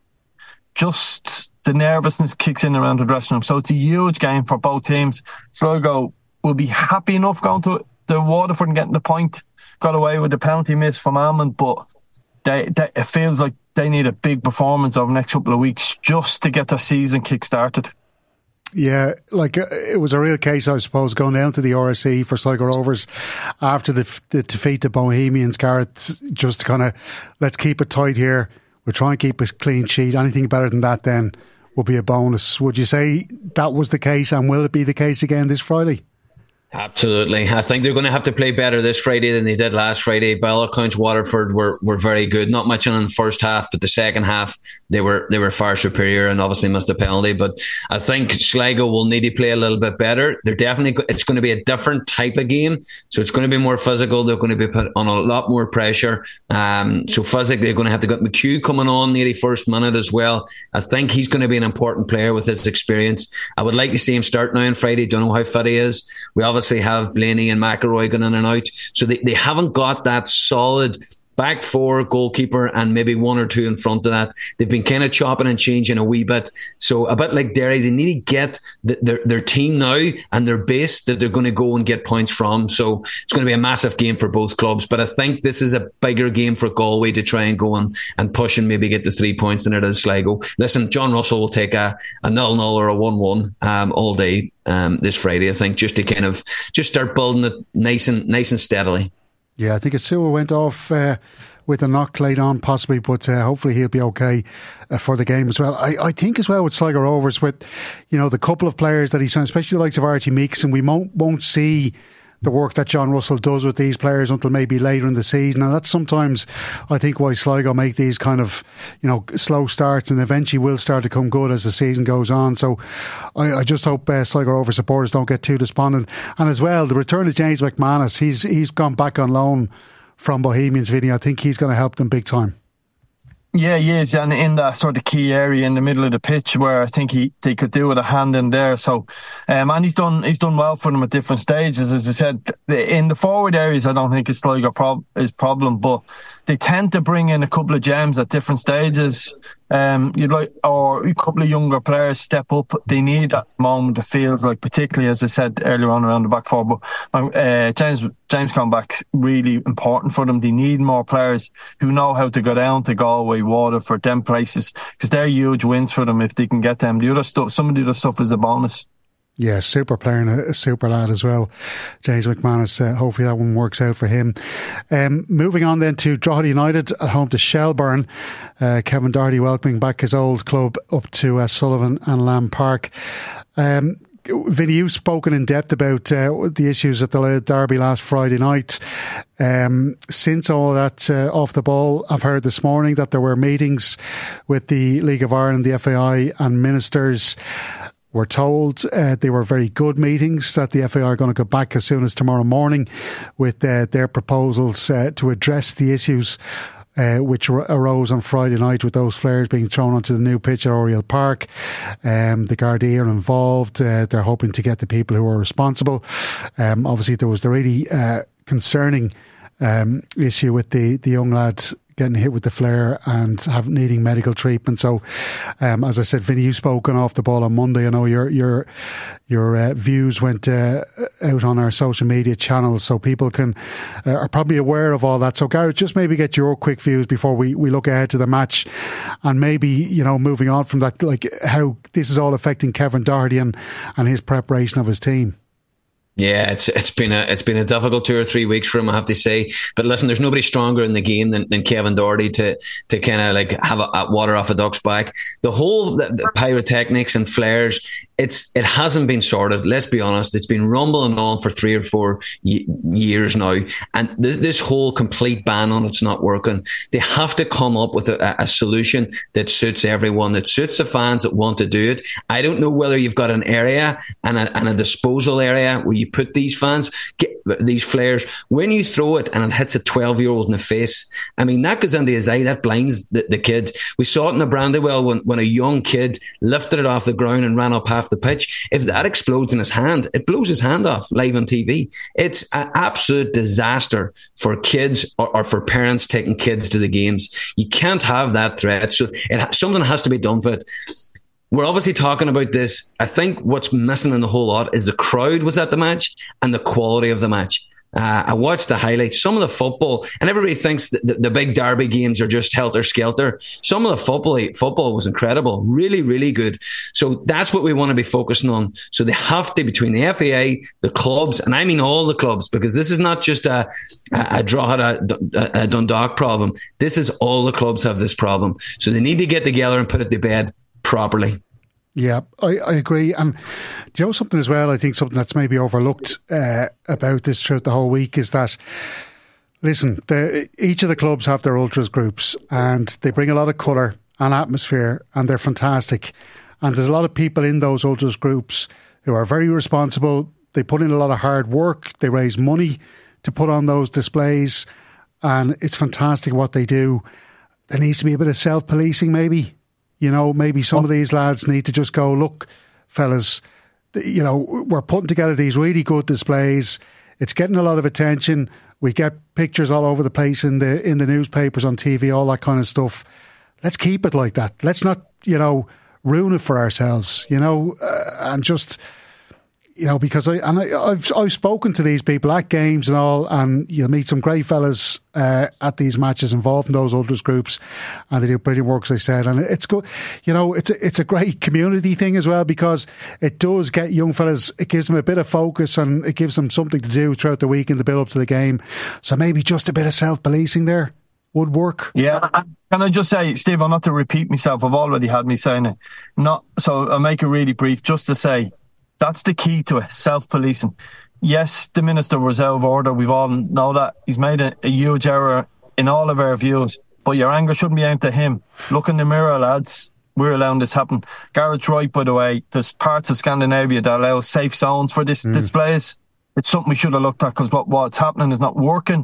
just the nervousness kicks in around the dressing room. So it's a huge game for both teams. Sligo will be happy enough going to the Waterford and getting the point. Got away with the penalty miss from Almond, but they, they, it feels like they need a big performance over the next couple of weeks just to get their season kick-started. Yeah, like uh, it was a real case, I suppose, going down to the R S C for Sligo Rovers after the, the defeat to Bohemians, Garrett, just kind of, let's keep it tight here. We'll try and keep a clean sheet. Anything better than that then will be a bonus. Would you say that was the case, and will it be the case again this Friday? Absolutely. I think they're going to have to play better this Friday than they did last Friday. By all accounts, Waterford were, were very good. Not much in the first half, but the second half they were they were far superior and obviously missed a penalty. But I think Sligo will need to play a little bit better. They're definitely it's going to be a different type of game, so it's going to be more physical. They're going to be put on a lot more pressure. Um, so physically, they're going to have to get McHugh coming on the eighty-first minute as well. I think he's going to be an important player with his experience. I would like to see him start now on Friday. Don't know how fit he is. We obviously have Blaney and McElroy going in and out, so they, they haven't got that solid back four, goalkeeper, and maybe one or two in front of that. They've been kind of chopping and changing a wee bit. So a bit like Derry, they need to get the, their, their team now and their base that they're going to go and get points from. So it's going to be a massive game for both clubs. But I think this is a bigger game for Galway to try and go and, and push and maybe get the three points than it is Sligo. Listen, John Russell will take a, a nil-nil or a one-one um, all day um, this Friday, I think, just to kind of just start building it nice and nice and steadily. Yeah, I think Asua went off uh, with a knock laid on possibly, but uh, hopefully he'll be okay uh, for the game as well. I, I think as well with Sligo Rovers, with, you know, the couple of players that he's signed, especially the likes of Archie Meeks, and we won't, won't see the work that John Russell does with these players until maybe later in the season. And that's sometimes, I think, why Sligo make these kind of, you know, slow starts, and eventually will start to come good as the season goes on. So I, I just hope uh, Sligo Rovers supporters don't get too despondent. And as well, the return of James McManus, he's he's gone back on loan from Bohemians, Vinny. I think he's going to help them big time. Yeah, he is, and in that sort of key area in the middle of the pitch where I think he they could do with a hand in there. So, um, and he's done he's done well for them at different stages. As I said, in the forward areas, I don't think it's like a prob- is problem, but they tend to bring in a couple of gems at different stages. Um, you'd like, or a couple of younger players step up. They need at the moment. It feels like, particularly as I said earlier on around the back four. But uh, James James come back really important for them. They need more players who know how to go down to Galway, Waterford, them places, because they're huge wins for them if they can get them. The other stuff, some of the other stuff is a bonus. Yeah, super player and a super lad as well, James McManus. Uh, hopefully that one works out for him. Um, moving on then to Drogheda United at home to Shelbourne. Uh, Kevin Doherty welcoming back his old club up to uh, Sullivan and Lamb Park. Um, Vinny, you've spoken in depth about uh, the issues at the derby last Friday night. Um, since all that uh, off the ball, I've heard this morning that there were meetings with the League of Ireland, the F A I and ministers. We're told uh, they were very good meetings, that the F A I are going to go back as soon as tomorrow morning with uh, their proposals uh, to address the issues uh, which r- arose on Friday night with those flares being thrown onto the new pitch at Oriel Park. Um, the Gardaí are involved. Uh, they're hoping to get the people who are responsible. Um, obviously, there was the really uh, concerning um, issue with the, the young lad getting hit with the flare and have needing medical treatment. So, um, as I said, Vinny, you've spoken off the ball on Monday. I know your your your uh, views went uh, out on our social media channels, so people can uh, are probably aware of all that. So, Gareth, just maybe get your quick views before we, we look ahead to the match, and maybe, you know, moving on from that, like how this is all affecting Kevin Doherty and, and his preparation of his team. Yeah, it's it's been a it's been a difficult two or three weeks for him, I have to say. But listen, there's nobody stronger in the game than, than Kevin Doherty to to kind of like have a, a water off a duck's back. The whole the, the pyrotechnics and flares, it's it hasn't been sorted. Let's be honest, it's been rumbling on for three or four y- years now, and th- this whole complete ban on it's not working. They have to come up with a, a solution that suits everyone, that suits the fans that want to do it. I don't know whether you've got an area and a, and a disposal area where you put these fans, get these flares. When you throw it and it hits a twelve-year-old in the face, I mean, that goes into his eye, that blinds the, the kid. We saw it in the Brandywell when, when a young kid lifted it off the ground and ran up half the pitch. If that explodes in his hand, it blows his hand off live on T V. It's an absolute disaster for kids or, or for parents taking kids to the games. You can't have that threat. So it, something has to be done for it. We're obviously talking about this. I think what's missing in the whole lot is the crowd was at the match and the quality of the match. Uh, I watched the highlights, some of the football, and everybody thinks that the, the big derby games are just helter-skelter. Some of the football football was incredible, really, really good. So that's what we want to be focusing on. So they have to, between the F A I, the clubs, and I mean all the clubs, because this is not just a, a, a Drogheda, a, a Dundalk problem. This is all the clubs have this problem. So they need to get together and put it to bed properly. Yeah, I, I agree. And do you know something as well? I think something that's maybe overlooked uh, about this throughout the whole week is that, listen, the, each of the clubs have their ultras groups and they bring a lot of colour and atmosphere and they're fantastic. And there's a lot of people in those ultras groups who are very responsible. They put in a lot of hard work. They raise money to put on those displays. And it's fantastic what they do. There needs to be a bit of self-policing maybe. You know, maybe some of these lads need to just go, look, fellas, you know, we're putting together these really good displays. It's getting a lot of attention. We get pictures all over the place in the in the newspapers, on T V, all that kind of stuff. Let's keep it like that. Let's not, you know, ruin it for ourselves, you know, uh, and just... You know, because I and I, I've I've spoken to these people at games and all, and you'll meet some great fellas uh, at these matches involved in those ultras groups, and they do brilliant work, as I said. And it's good, you know, it's a, it's a great community thing as well, because it does get young fellas. It gives them a bit of focus and it gives them something to do throughout the week in the build up to the game. So maybe just a bit of self policing there would work. Yeah. Can I just say, Steve, not to repeat myself, I've already had me saying it. Not so I'll make it really brief, just to say. That's the key to it, self-policing. Yes, the minister was out of order. We've all know that. He's made a, a huge error in all of our views. But your anger shouldn't be aimed at him. Look in the mirror, lads. We're allowing this happen. Garrett's right, by the way. There's parts of Scandinavia that allow safe zones for this mm. displays. It's something we should have looked at, because what, what's happening is not working.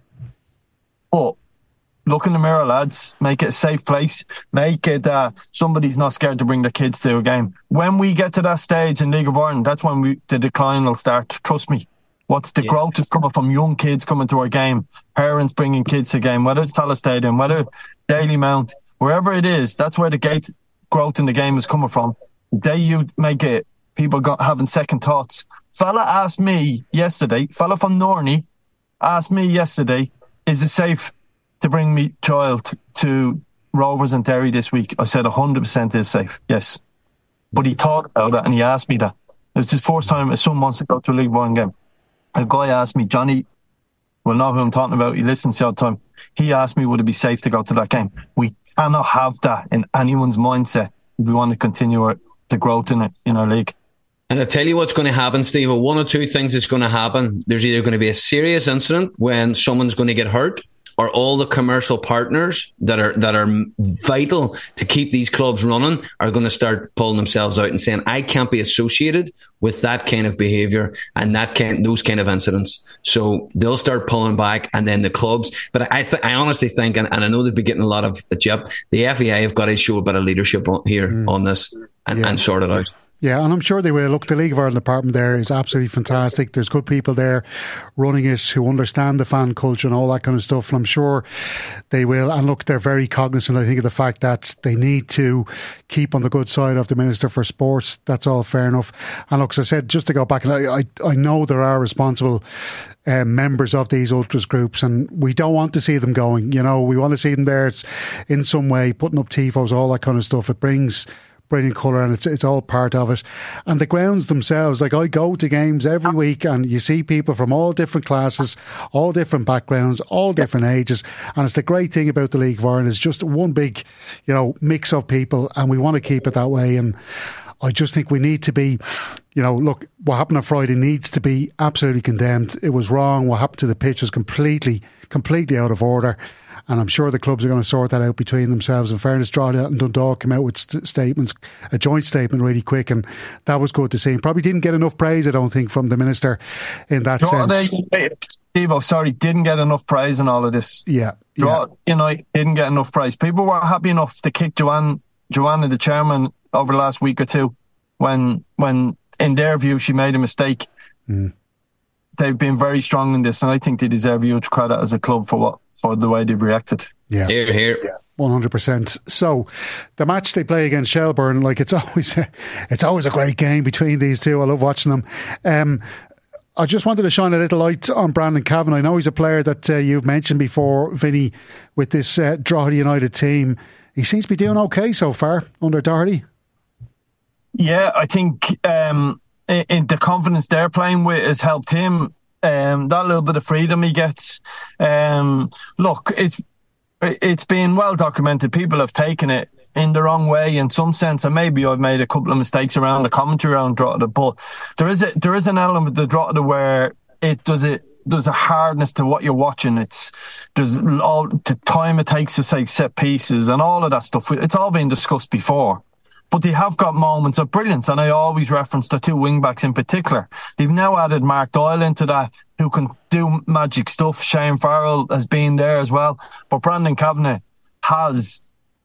But look in the mirror, lads. Make it a safe place. Make it uh, somebody's not scared to bring their kids to a game. When we get to that stage in League of Ireland, that's when we, the decline will start. Trust me. What's the yeah. growth is coming from young kids coming to our game, parents bringing kids to a game, whether it's Tallaght Stadium, whether Daly Mount, wherever it is, that's where the gate growth in the game is coming from. The day you make it, people got having second thoughts. Fella asked me yesterday, fella from Norney asked me yesterday, is it safe to bring me child to Rovers and Derry this week? I said one hundred percent is safe, yes. But he thought about it and he asked me that. It's his first time his son wants to go to a League One game. A guy asked me, Johnny, will know who I'm talking about, he listens to you all the time. He asked me, would it be safe to go to that game? We cannot have that in anyone's mindset if we want to continue our, the growth in, it, in our league. And I tell you what's going to happen, Steve. One or two things is going to happen. There's either going to be a serious incident when someone's going to get hurt, or all the commercial partners that are that are vital to keep these clubs running are going to start pulling themselves out and saying, I can't be associated with that kind of behaviour and that kind, those kind of incidents. So they'll start pulling back, and then the clubs. But I th- I honestly think, and, and I know they've been getting a lot of jip, the F A I have got to show a bit of leadership on, here mm. on this and, yeah. and sort it out. Yeah, and I'm sure they will. Look, the League of Ireland department there is absolutely fantastic. There's good people there running it who understand the fan culture and all that kind of stuff, and I'm sure they will. And look, they're very cognizant, I think, of the fact that they need to keep on the good side of the Minister for Sport. That's all fair enough. And look, as I said, just to go back, and I, I, I know there are responsible uh, members of these ultras groups, and we don't want to see them going. You know, we want to see them there in some way, putting up tifos, all that kind of stuff. It brings brilliant colour, and it's it's all part of it. And the grounds themselves, like I go to games every week and you see people from all different classes, all different backgrounds, all different ages, and it's the great thing about the League of Ireland, it's just one big, you know, mix of people, and we want to keep it that way. And I just think we need to be, you know, look, what happened on Friday needs to be absolutely condemned. It was wrong. What happened to the pitch was completely completely out of order. And I'm sure the clubs are going to sort that out between themselves. In fairness, Drogheda and Dundalk came out with st- statements, a joint statement really quick, and that was good to see. Probably didn't get enough praise, I don't think, from the Minister in that Drogheda, sense. Steve, oh, sorry, didn't get enough praise in all of this. Yeah. Drogheda, yeah. You know, didn't get enough praise. People were happy enough to kick Joanne, Joanna, the chairman, over the last week or two when, when in their view, she made a mistake. Mm. They've been very strong in this, and I think they deserve huge credit as a club for what for the way they've reacted. Yeah, here, here, one hundred percent. So, the match they play against Shelbourne, like it's always, a, it's always a great game between these two. I love watching them. Um, I just wanted to shine a little light on Brandon Cavan. I know he's a player that uh, you've mentioned before, Vinny, with this uh, Drogheda United team. He seems to be doing okay so far under Doherty. Yeah, I think um, in, in the confidence they're playing with has helped him. Um, that little bit of freedom he gets. Um, look, it's it's been well documented. People have taken it in the wrong way in some sense, and maybe I've made a couple of mistakes around the commentary around Drogheda. But there is a there is an element of the Drogheda where it does it. There's a hardness to what you're watching. It's there's all the time it takes to say set pieces and all of that stuff. It's all been discussed before. But they have got moments of brilliance, and I always reference the two wing-backs in particular. They've now added Mark Doyle into that, who can do magic stuff. Shane Farrell has been there as well. But Brandon Kavanagh has...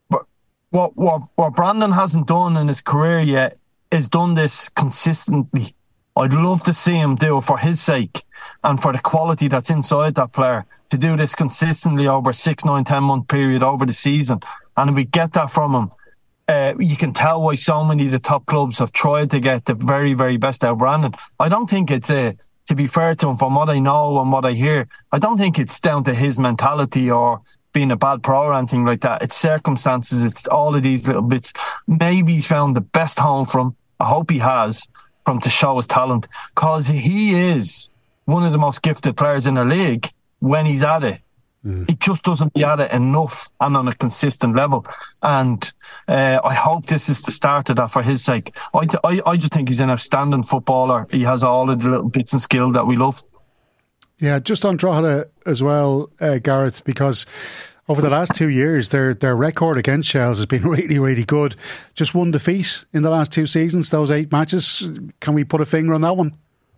What, what, what Brandon hasn't done in his career yet is done this consistently. I'd love to see him do it for his sake and for the quality that's inside that player, to do this consistently over a six, nine, ten-month period over the season. And if we get that from him, Uh, you can tell why so many of the top clubs have tried to get the very, very best out of Brandon. I don't think it's, a, to be fair to him, from what I know and what I hear, I don't think it's down to his mentality or being a bad pro or anything like that. It's circumstances, it's all of these little bits. Maybe he's found the best home for him. I hope he has, from to show his talent, because he is one of the most gifted players in the league when he's at it. Mm. He just doesn't be at it enough and on a consistent level. And uh, I hope this is the start of that for his sake. I, I, I just think he's an outstanding footballer. He has all of the little bits and skill that we love. Yeah, just on Drogheda as well, uh, Gareth, because over the last two years, their their record against Shells has been really, really good. Just one defeat in the last two seasons, those eight matches. Can we put a finger on that one?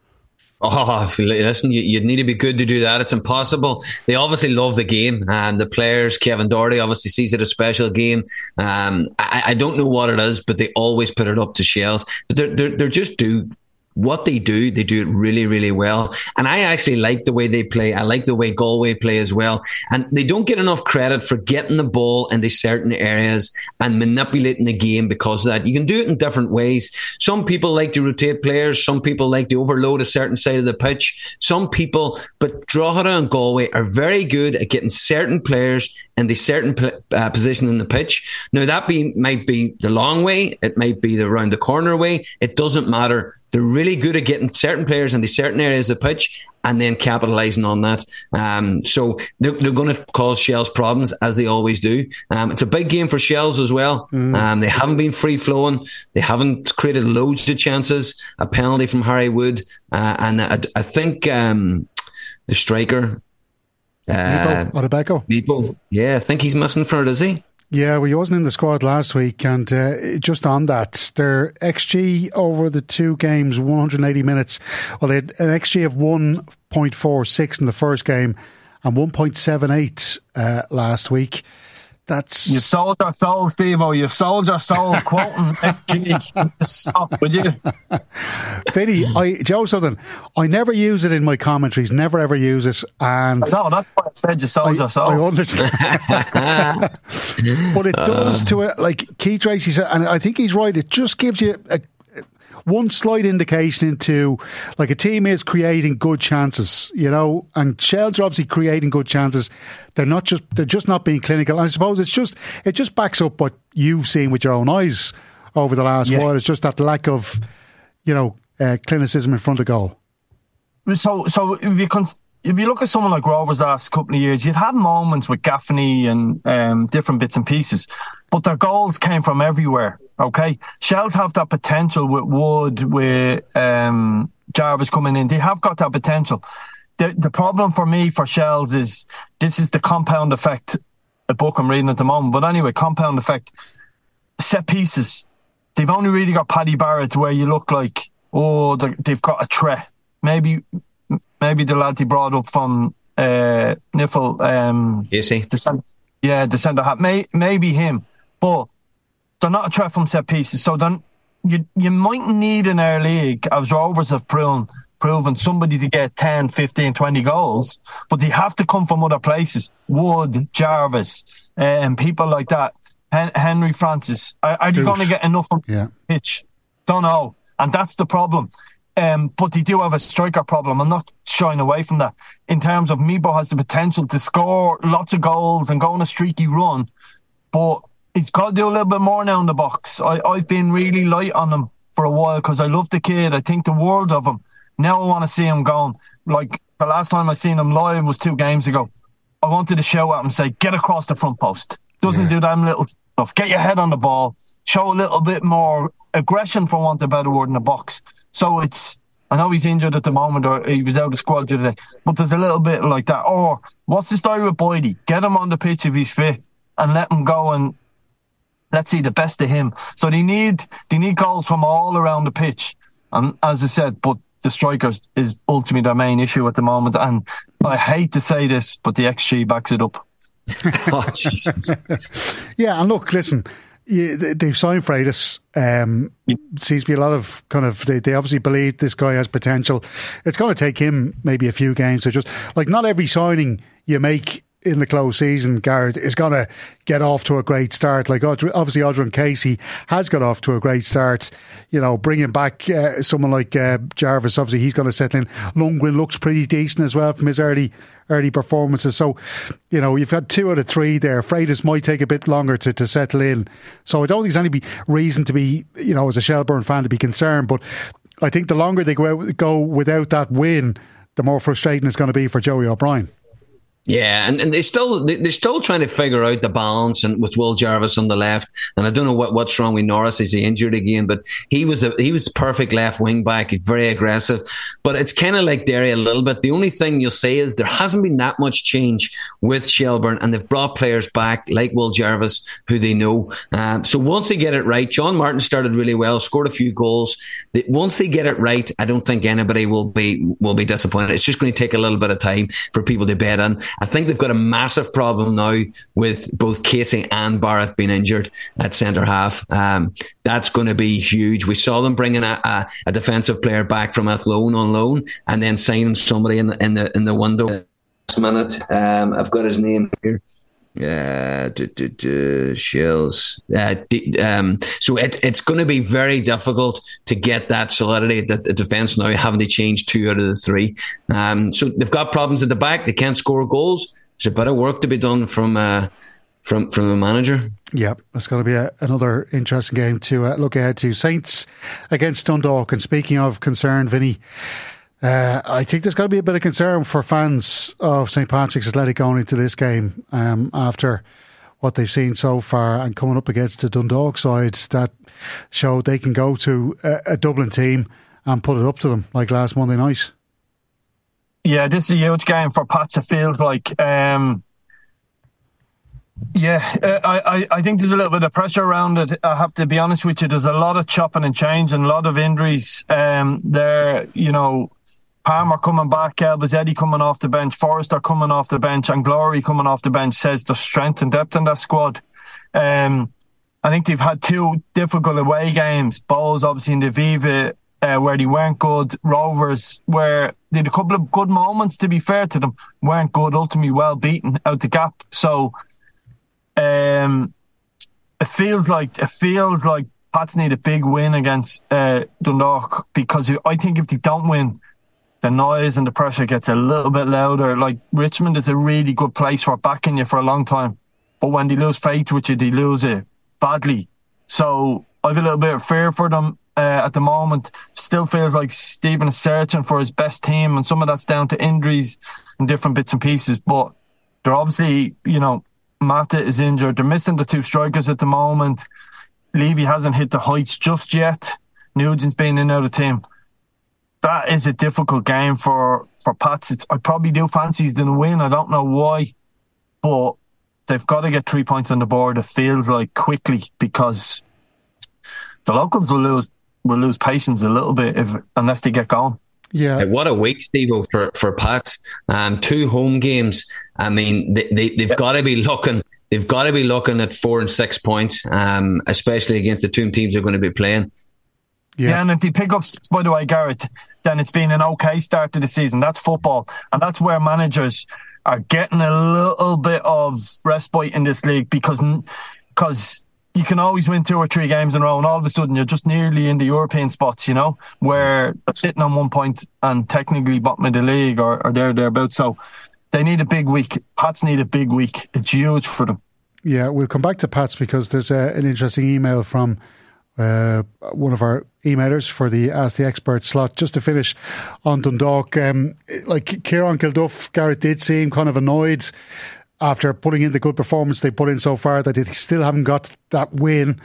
Oh, listen, you, you'd need to be good to do that. It's impossible. They obviously love the game, and the players, Kevin Doherty, obviously sees it a special game. Um, I, I don't know what it is, but they always put it up to Shells. But they're, they're, they're just do what they do. They do it really, really well. And I actually like the way they play. I like the way Galway play as well. And they don't get enough credit for getting the ball into certain areas and manipulating the game because of that. You can do it in different ways. Some people like to rotate players. Some people like to overload a certain side of the pitch. Some people, but Drogheda and Galway are very good at getting certain players in the certain uh, position in the pitch. Now that be, might be the long way. It might be the round the corner way. It doesn't matter. They're really good at getting certain players into certain areas of the pitch and then capitalising on that. Um, so they're, they're going to cause Shells problems, as they always do. Um, it's a big game for Shells as well. Mm. Um, they haven't been free-flowing. They haven't created loads of chances. A penalty from Harry Wood. Uh, and I, I think um, the striker... Uh, Odebeko. Mipo. Yeah, I think he's missing for it, is he? Yeah, well, he wasn't in the squad last week, and uh, just on that, their X G over the two games, one hundred eighty minutes, well, they had an X G of one point four six in the first game and one point seven eight uh, last week. That's you've sold your soul, Steve-O. You've sold your soul. Quoting F G. Stop, would you? Vinny, I Joe Sutton, I never use it in my commentaries. Never ever use it. And no, that's what I said. You sold I, your soul. I understand, but it does to it. Like Keith Tracy said, and I think he's right. It just gives you a. One slight indication into like a team is creating good chances, you know, and Shels are obviously creating good chances. They're not just they're just not being clinical. And I suppose it's just it just backs up what you've seen with your own eyes over the last yeah. while. It's just that lack of, you know, uh, clinicism in front of goal. So, so if you con- if you look at someone like Rovers last couple of years, you'd have moments with Gaffney and um, different bits and pieces, but their goals came from everywhere. Okay, Shels have that potential with Wood, with um, Jarvis coming in. They have got that potential. The the problem for me for Shels is this is the compound effect, a book I'm reading at the moment. But anyway, compound effect. Set pieces. They've only really got Paddy Barrett where you look like, oh, they've got a threat. Maybe maybe the lad they brought up from uh, Niffle. Um, Casey. The center, yeah, the centre half. May, maybe him. But they're not a threat from set pieces, so then you you might need in our league, as Rovers have proven, proven somebody to get ten, fifteen, twenty goals, but they have to come from other places. Wood, Jarvis, uh, and people like that. Hen- Henry Francis. Are, are they going to get enough on yeah. pitch? Don't know. And that's the problem. Um, but they do have a striker problem. I'm not shying away from that. In terms of Mebo has the potential to score lots of goals and go on a streaky run, but he's got to do a little bit more now in the box. I, I've been really light on him for a while because I love the kid. I think the world of him. Now I want to see him going. Like the last time I seen him live was two games ago. I wanted to shout at him and say, get across the front post. Doesn't yeah. do them little stuff. Get your head on the ball. Show a little bit more aggression, for want of a better word, in the box. So it's, I know he's injured at the moment, or he was out of the squad today, but there's a little bit like that. Or what's the story with Boydie? Get him on the pitch if he's fit and let him go and let's see the best of him. So they need they need goals from all around the pitch. And as I said, but the strikers is ultimately their main issue at the moment. And I hate to say this, but the X G backs it up. Oh, Jesus. Yeah, and look, listen, you, they've signed Freitas. Um, yeah. Seems to be a lot of kind of, they, they obviously believe this guy has potential. It's going to take him maybe a few games to just, like, not every signing you make in the close season, Garrett, is going to get off to a great start. Like obviously Odrin Casey has got off to a great start. You know, bringing back uh, someone like uh, Jarvis, obviously he's going to settle in. Lundgren looks pretty decent as well from his early early performances. So, you know, you've had two out of three there. Freitas might take a bit longer to, to settle in. So I don't think there's any reason to be, you know, as a Shelbourne fan to be concerned. But I think the longer they go, go without that win, the more frustrating it's going to be for Joey O'Brien. Yeah, and, and they still they're still trying to figure out the balance, and with Will Jarvis on the left, and I don't know what, what's wrong with Norris. Is he injured again? But he was the he was the perfect left wing back. He's very aggressive, but it's kind of like Derry a little bit. The only thing you'll say is there hasn't been that much change with Shelbourne, and they've brought players back like Will Jarvis, who they know. Um, so once they get it right, John Martin started really well, scored a few goals. They, once they get it right, I don't think anybody will be will be disappointed. It's just going to take a little bit of time for people to bet in. I think they've got a massive problem now with both Casey and Barrett being injured at centre half. Um, that's going to be huge. We saw them bringing a, a, a defensive player back from Athlone on loan, and then signing somebody in the in the in the window. Last minute, um, I've got his name here. Uh, d- d- d- Shels. Uh, d- um, so it, it's going to be very difficult to get that solidity at the, the defence now, having to change two out of the three. Um, so they've got problems at the back. They can't score goals. There's a bit of work to be done from uh, from from the manager. Yeah, it's going to be a, another interesting game to uh, look ahead to. Saints against Dundalk. And speaking of concern, Vinny, Uh, I think there's got to be a bit of concern for fans of Saint Patrick's Athletic going into this game um, after what they've seen so far, and coming up against the Dundalk side that showed they can go to a, a Dublin team and put it up to them like last Monday night. Yeah, this is a huge game for Pats, it feels like. Um, yeah, uh, I, I think there's a little bit of pressure around it. I have to be honest with you. There's a lot of chopping and changing, a lot of injuries um, there, you know. Palmer coming back, Elbazetti coming off the bench, Forrester coming off the bench, and Glory coming off the bench says there's strength and depth in that squad. Um, I think they've had two difficult away games. Bowls, obviously, in the Viva, uh, where they weren't good. Rovers, where they had a couple of good moments, to be fair to them, weren't good, ultimately well beaten out the gap. So um, it feels like it feels like Pats need a big win against uh, Dundalk, because I think if they don't win, the noise and the pressure gets a little bit louder. Like, Richmond is a really good place for backing you for a long time, but when they lose faith with you, they lose it badly. So I have a little bit of fear for them uh, at the moment. Still feels like Stephen is searching for his best team, and some of that's down to injuries and different bits and pieces. But they're obviously, you know, Mata is injured. They're missing the two strikers at the moment. Levy hasn't hit the heights just yet. Nugent's been in and out of the team. That is a difficult game for, for Pats. It's, I probably do fancy them to win. I don't know why, but they've got to get three points on the board, it feels like, quickly, because the locals will lose will lose patience a little bit if unless they get going. Yeah, like, what a week, Steve-o, for for Pats. Um, two home games. I mean, they, they they've yeah. got to be looking. They've got to be looking at four and six points, um, especially against the two teams they're going to be playing. Yeah. yeah, and if they pick up, by the way, Garrett, then it's been an okay start to the season. That's football, and that's where managers are getting a little bit of respite in this league, because because you can always win two or three games in a row, and all of a sudden you're just nearly in the European spots, you know, where they're sitting on one point and technically bottom of the league or, or there thereabouts. So they need a big week. Pats need a big week. It's huge for them. Yeah, we'll come back to Pats, because there's a, an interesting email from uh, one of our emailers for the Ask the Expert slot. Just to finish on Dundalk, um, like Kieran Kilduff, Garrett did seem kind of annoyed after putting in the good performance they put in so far that they still haven't got that win.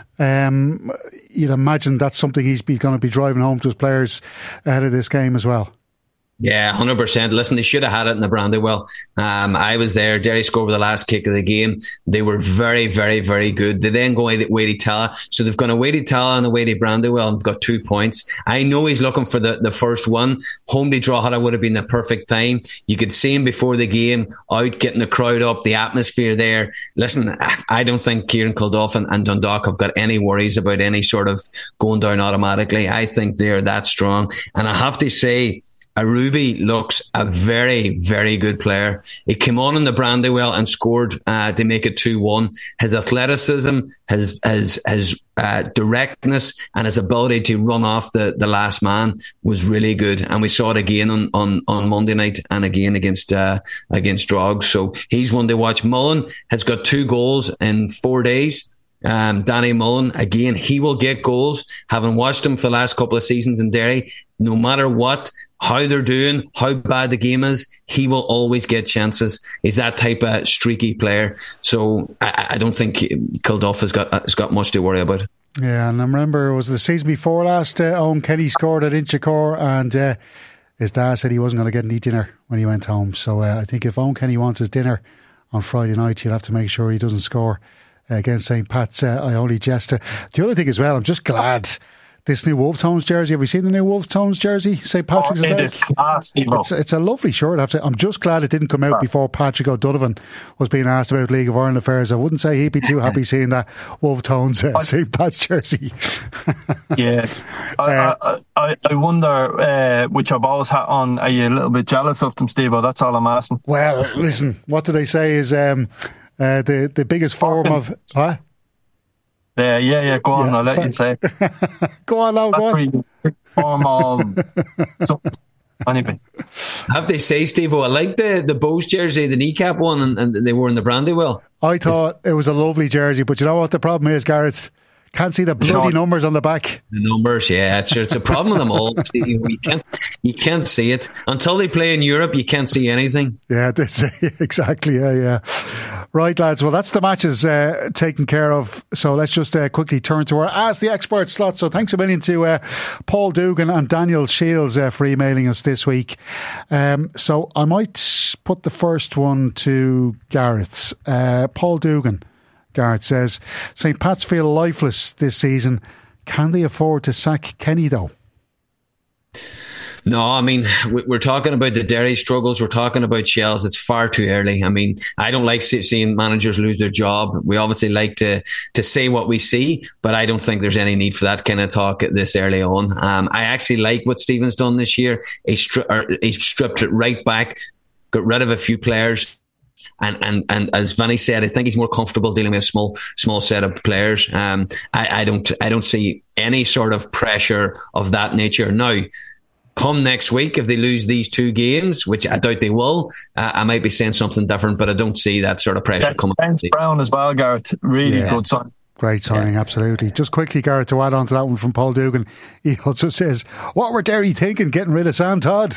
Um, you'd imagine that's something he's be, going to be driving home to his players ahead of this game as well. Yeah, one hundred percent. Listen, they should have had it in the Brandywell. Um, I was there. Derry scored with the last kick of the game. They were very, very, very good. They then go away to Tala. So they've gone away to Tala and away to Brandywell and got two points. I know he's looking for the, the first one. Home to Drogheda would have been the perfect time. You could see him before the game, out getting the crowd up, the atmosphere there. Listen, I don't think Kieran Kilduff and, and Dundalk have got any worries about any sort of going down automatically. I think they're that strong. And I have to say, Arubi looks a very, very good player. He came on in the Brandywell and scored uh, to make it two one. His athleticism, his his, his uh, directness and his ability to run off the, the last man was really good. And we saw it again on, on, on Monday night and again against uh, against Drogs. So he's one to watch. Mullen has got two goals in four days. Um, Danny Mullen, again, he will get goals. Having watched him for the last couple of seasons in Derry, no matter what, how they're doing, how bad the game is, he will always get chances. He's that type of streaky player. So I, I don't think Kilduff has got has got much to worry about. Yeah, and I remember it was the season before last, uh, Owen Kenny scored at Inchicore, and uh, his dad said he wasn't going to get any dinner when he went home. So uh, I think if Owen Kenny wants his dinner on Friday night, he'll have to make sure he doesn't score against Saint Pat's. uh, I only jest. The other thing as well, I'm just glad this new Wolf Tones jersey. Have you seen the new Wolf Tones jersey? Saint Patrick's oh, Day. It is class, it's, it's a lovely shirt, I have to say. I'm just glad it didn't come out before Patrick O'Donovan was being asked about League of Ireland affairs. I wouldn't say he'd be too happy seeing that Wolf Tones uh, Saint Pat's jersey. yeah. I, uh, I, I wonder, uh, which I've always had on, are you a little bit jealous of them, Steve-o? That's all I'm asking. Well, listen, what do they say is um, uh, the, the biggest form of... Huh? Yeah, yeah, yeah. Go on, yeah, I'll let you say. Go on now, go on. Form of so, anyway. Have they say, Steve-o, I like the, the Bose jersey, the kneecap one, and, and they were in the Brandywell. I thought it was a lovely jersey, but you know what the problem is, Gareth? Can't see the bloody Sean, numbers on the back. The numbers, yeah, it's, it's a problem with them all. You can't, you can't see it until they play in Europe. You can't see anything. Yeah, that's exactly. Yeah, yeah. Right, lads. Well, that's the matches uh, taken care of. So let's just uh, quickly turn to our Ask the Expert slot. So thanks a million to uh, Paul Dugan and Daniel Shields uh, for emailing us this week. Um, so I might put the first one to Gareth. Uh, Paul Dugan. Garrett says, Saint Pat's feel lifeless this season. Can they afford to sack Kenny though? No, I mean, we're talking about the Derry struggles. We're talking about Shells. It's far too early. I mean, I don't like seeing managers lose their job. We obviously like to to say what we see, but I don't think there's any need for that kind of talk this early on. Um, I actually like what Stephen's done this year. He, stri- he stripped it right back, got rid of a few players. And, and and as Vinny said, I think he's more comfortable dealing with a small small set of players. Um, I, I don't I don't see any sort of pressure of that nature now. Come next week, if they lose these two games, which I doubt they will, uh, I might be saying something different. But I don't see that sort of pressure yeah, coming. James Brown as well, Gareth. Really yeah. good sign. Great signing, yeah. absolutely. Just quickly, Gareth, to add on to that one from Paul Dugan, he also says, "What were Derry thinking getting rid of Sam Todd?"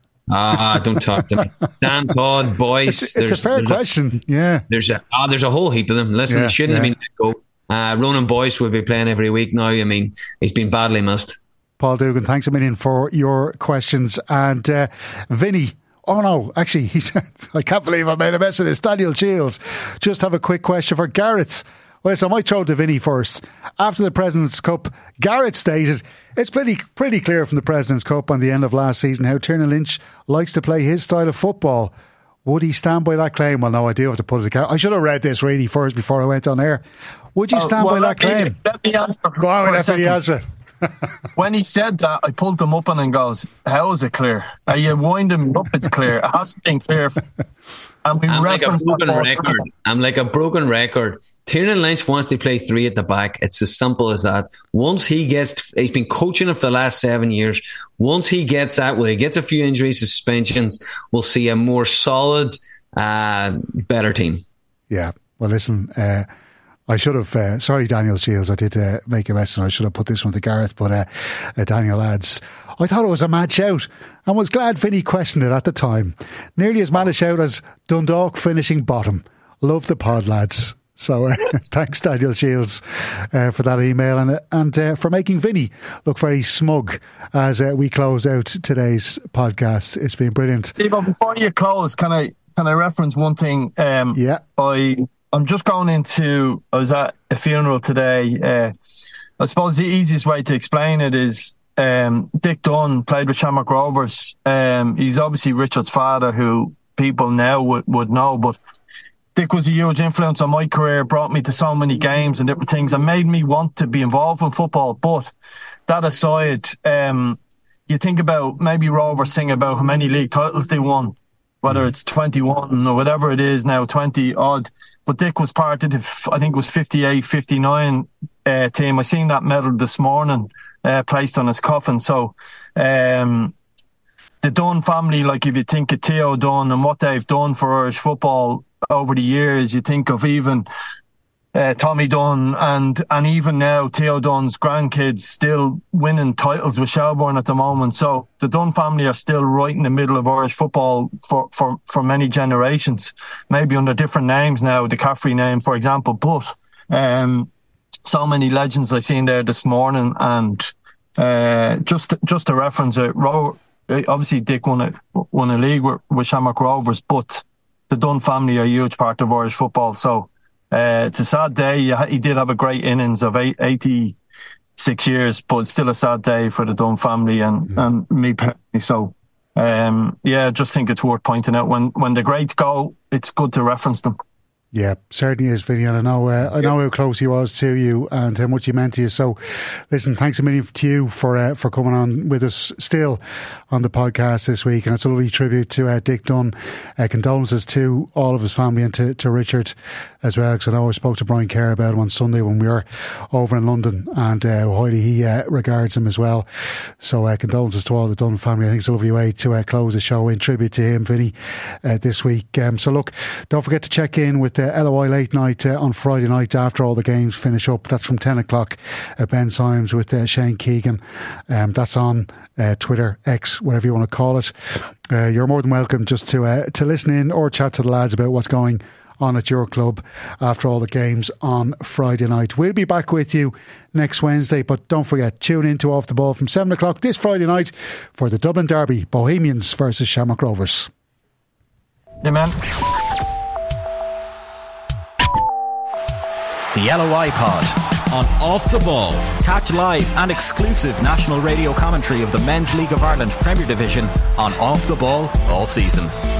Ah, don't talk to me. Sam Todd, boys. It's, it's a fair question. A, yeah. There's a ah, there's a whole heap of them. Listen, yeah, they shouldn't yeah. have been let go. Uh, Ronan Boyce will be playing every week now. I mean, he's been badly missed. Paul Dugan, thanks a million for your questions. And uh, Vinny, oh no, actually, he said, I can't believe I made a mess of this. Daniel Shields, just have a quick question for Gareth. Well, so I might throw to Vinny first. After the President's Cup, Garrett stated, it's pretty pretty clear from the President's Cup on the end of last season how Tiernan Lynch likes to play his style of football. Would he stand by that claim? Well, no, I do have to put it together. I should have read this really first before I went on air. Would you stand uh, well, by that claim? Let me answer. Go on, let me answer. When he said that, I pulled him up and goes, how is it clear? Are you winding him up? It's clear. It hasn't been clear. And we I'm like a broken record. I'm like a broken record. Tiernan Lynch wants to play three at the back. It's as simple as that. Once he gets, he's been coaching it for the last seven years. Once he gets that, well, he gets a few injuries, suspensions, we'll see a more solid, uh, better team. Yeah. Well, listen, uh, I should have, uh, sorry, Daniel Shields, I did uh, make a mess and I should have put this one to Gareth, but uh, uh, Daniel adds, I thought it was a mad shout and was glad Vinny questioned it at the time. Nearly as mad a shout as Dundalk finishing bottom. Love the pod, lads. So uh, thanks, Daniel Shields, uh, for that email and, and uh, for making Vinny look very smug as uh, we close out today's podcast. It's been brilliant. Steve, before you close, can I can I reference one thing? Um, yeah. I... I'm just going into, I was at a funeral today. Uh, I suppose the easiest way to explain it is um, Dick Dunn played with Shamrock Rovers. Um, he's obviously Richard's father, who people now would, would know, but Dick was a huge influence on my career, brought me to so many games and different things and made me want to be involved in football. But that aside, um, you think about maybe Rovers sing about how many league titles they won, whether it's twenty-one or whatever it is now, twenty odd. But Dick was part of the, I think it was fifty-eight, fifty-nine uh, team. I seen that medal this morning uh, placed on his coffin. So um, the Dunn family, like if you think of Theo Dunn and what they've done for Irish football over the years, you think of even uh, Tommy Dunn and and even now Theo Dunn's grandkids still winning titles with Shelbourne at the moment. So the Dunn family are still right in the middle of Irish football for, for, for many generations, maybe under different names now, the Caffrey name, for example. But um, so many legends I seen there this morning, and uh, just just to reference it, Ro- obviously Dick won a, won a league with, with Shamrock Rovers, but the Dunn family are a huge part of Irish football. So Uh, it's a sad day. He did have a great innings of eight, eighty-six years, but it's still a sad day for the Dunn family and, mm. and me personally. So, um, yeah, I just think it's worth pointing out when, when the greats go, it's good to reference them. Yeah, certainly is, Vinny, and I know uh, I know how close he was to you and how much he meant to you. So, listen, thanks a million to you for uh, for coming on with us still on the podcast this week, and it's a lovely tribute to uh, Dick Dunn. Uh, condolences to all of his family and to, to Richard as well, because I know I spoke to Brian Kerr about him on Sunday when we were over in London, and uh, how highly he uh, regards him as well. So, uh, condolences to all the Dunn family. I think it's a lovely way to uh, close the show in tribute to him, Vinny, uh, this week. Um, so, look, don't forget to check in with the L O I Late Night uh, on Friday night after all the games finish up. That's from ten o'clock at Ben Symes with uh, Shane Keegan. Um, that's on uh, Twitter, X, whatever you want to call it. Uh, you're more than welcome just to uh, to listen in or chat to the lads about what's going on at your club after all the games on Friday night. We'll be back with you next Wednesday, but don't forget, tune in to Off the Ball from seven o'clock this Friday night for the Dublin Derby, Bohemians versus Shamrock Rovers. Yeah, man. The L O I Pod. on Off the Ball. Catch live and exclusive national radio commentary of the Men's League of Ireland Premier Division on Off the Ball all season.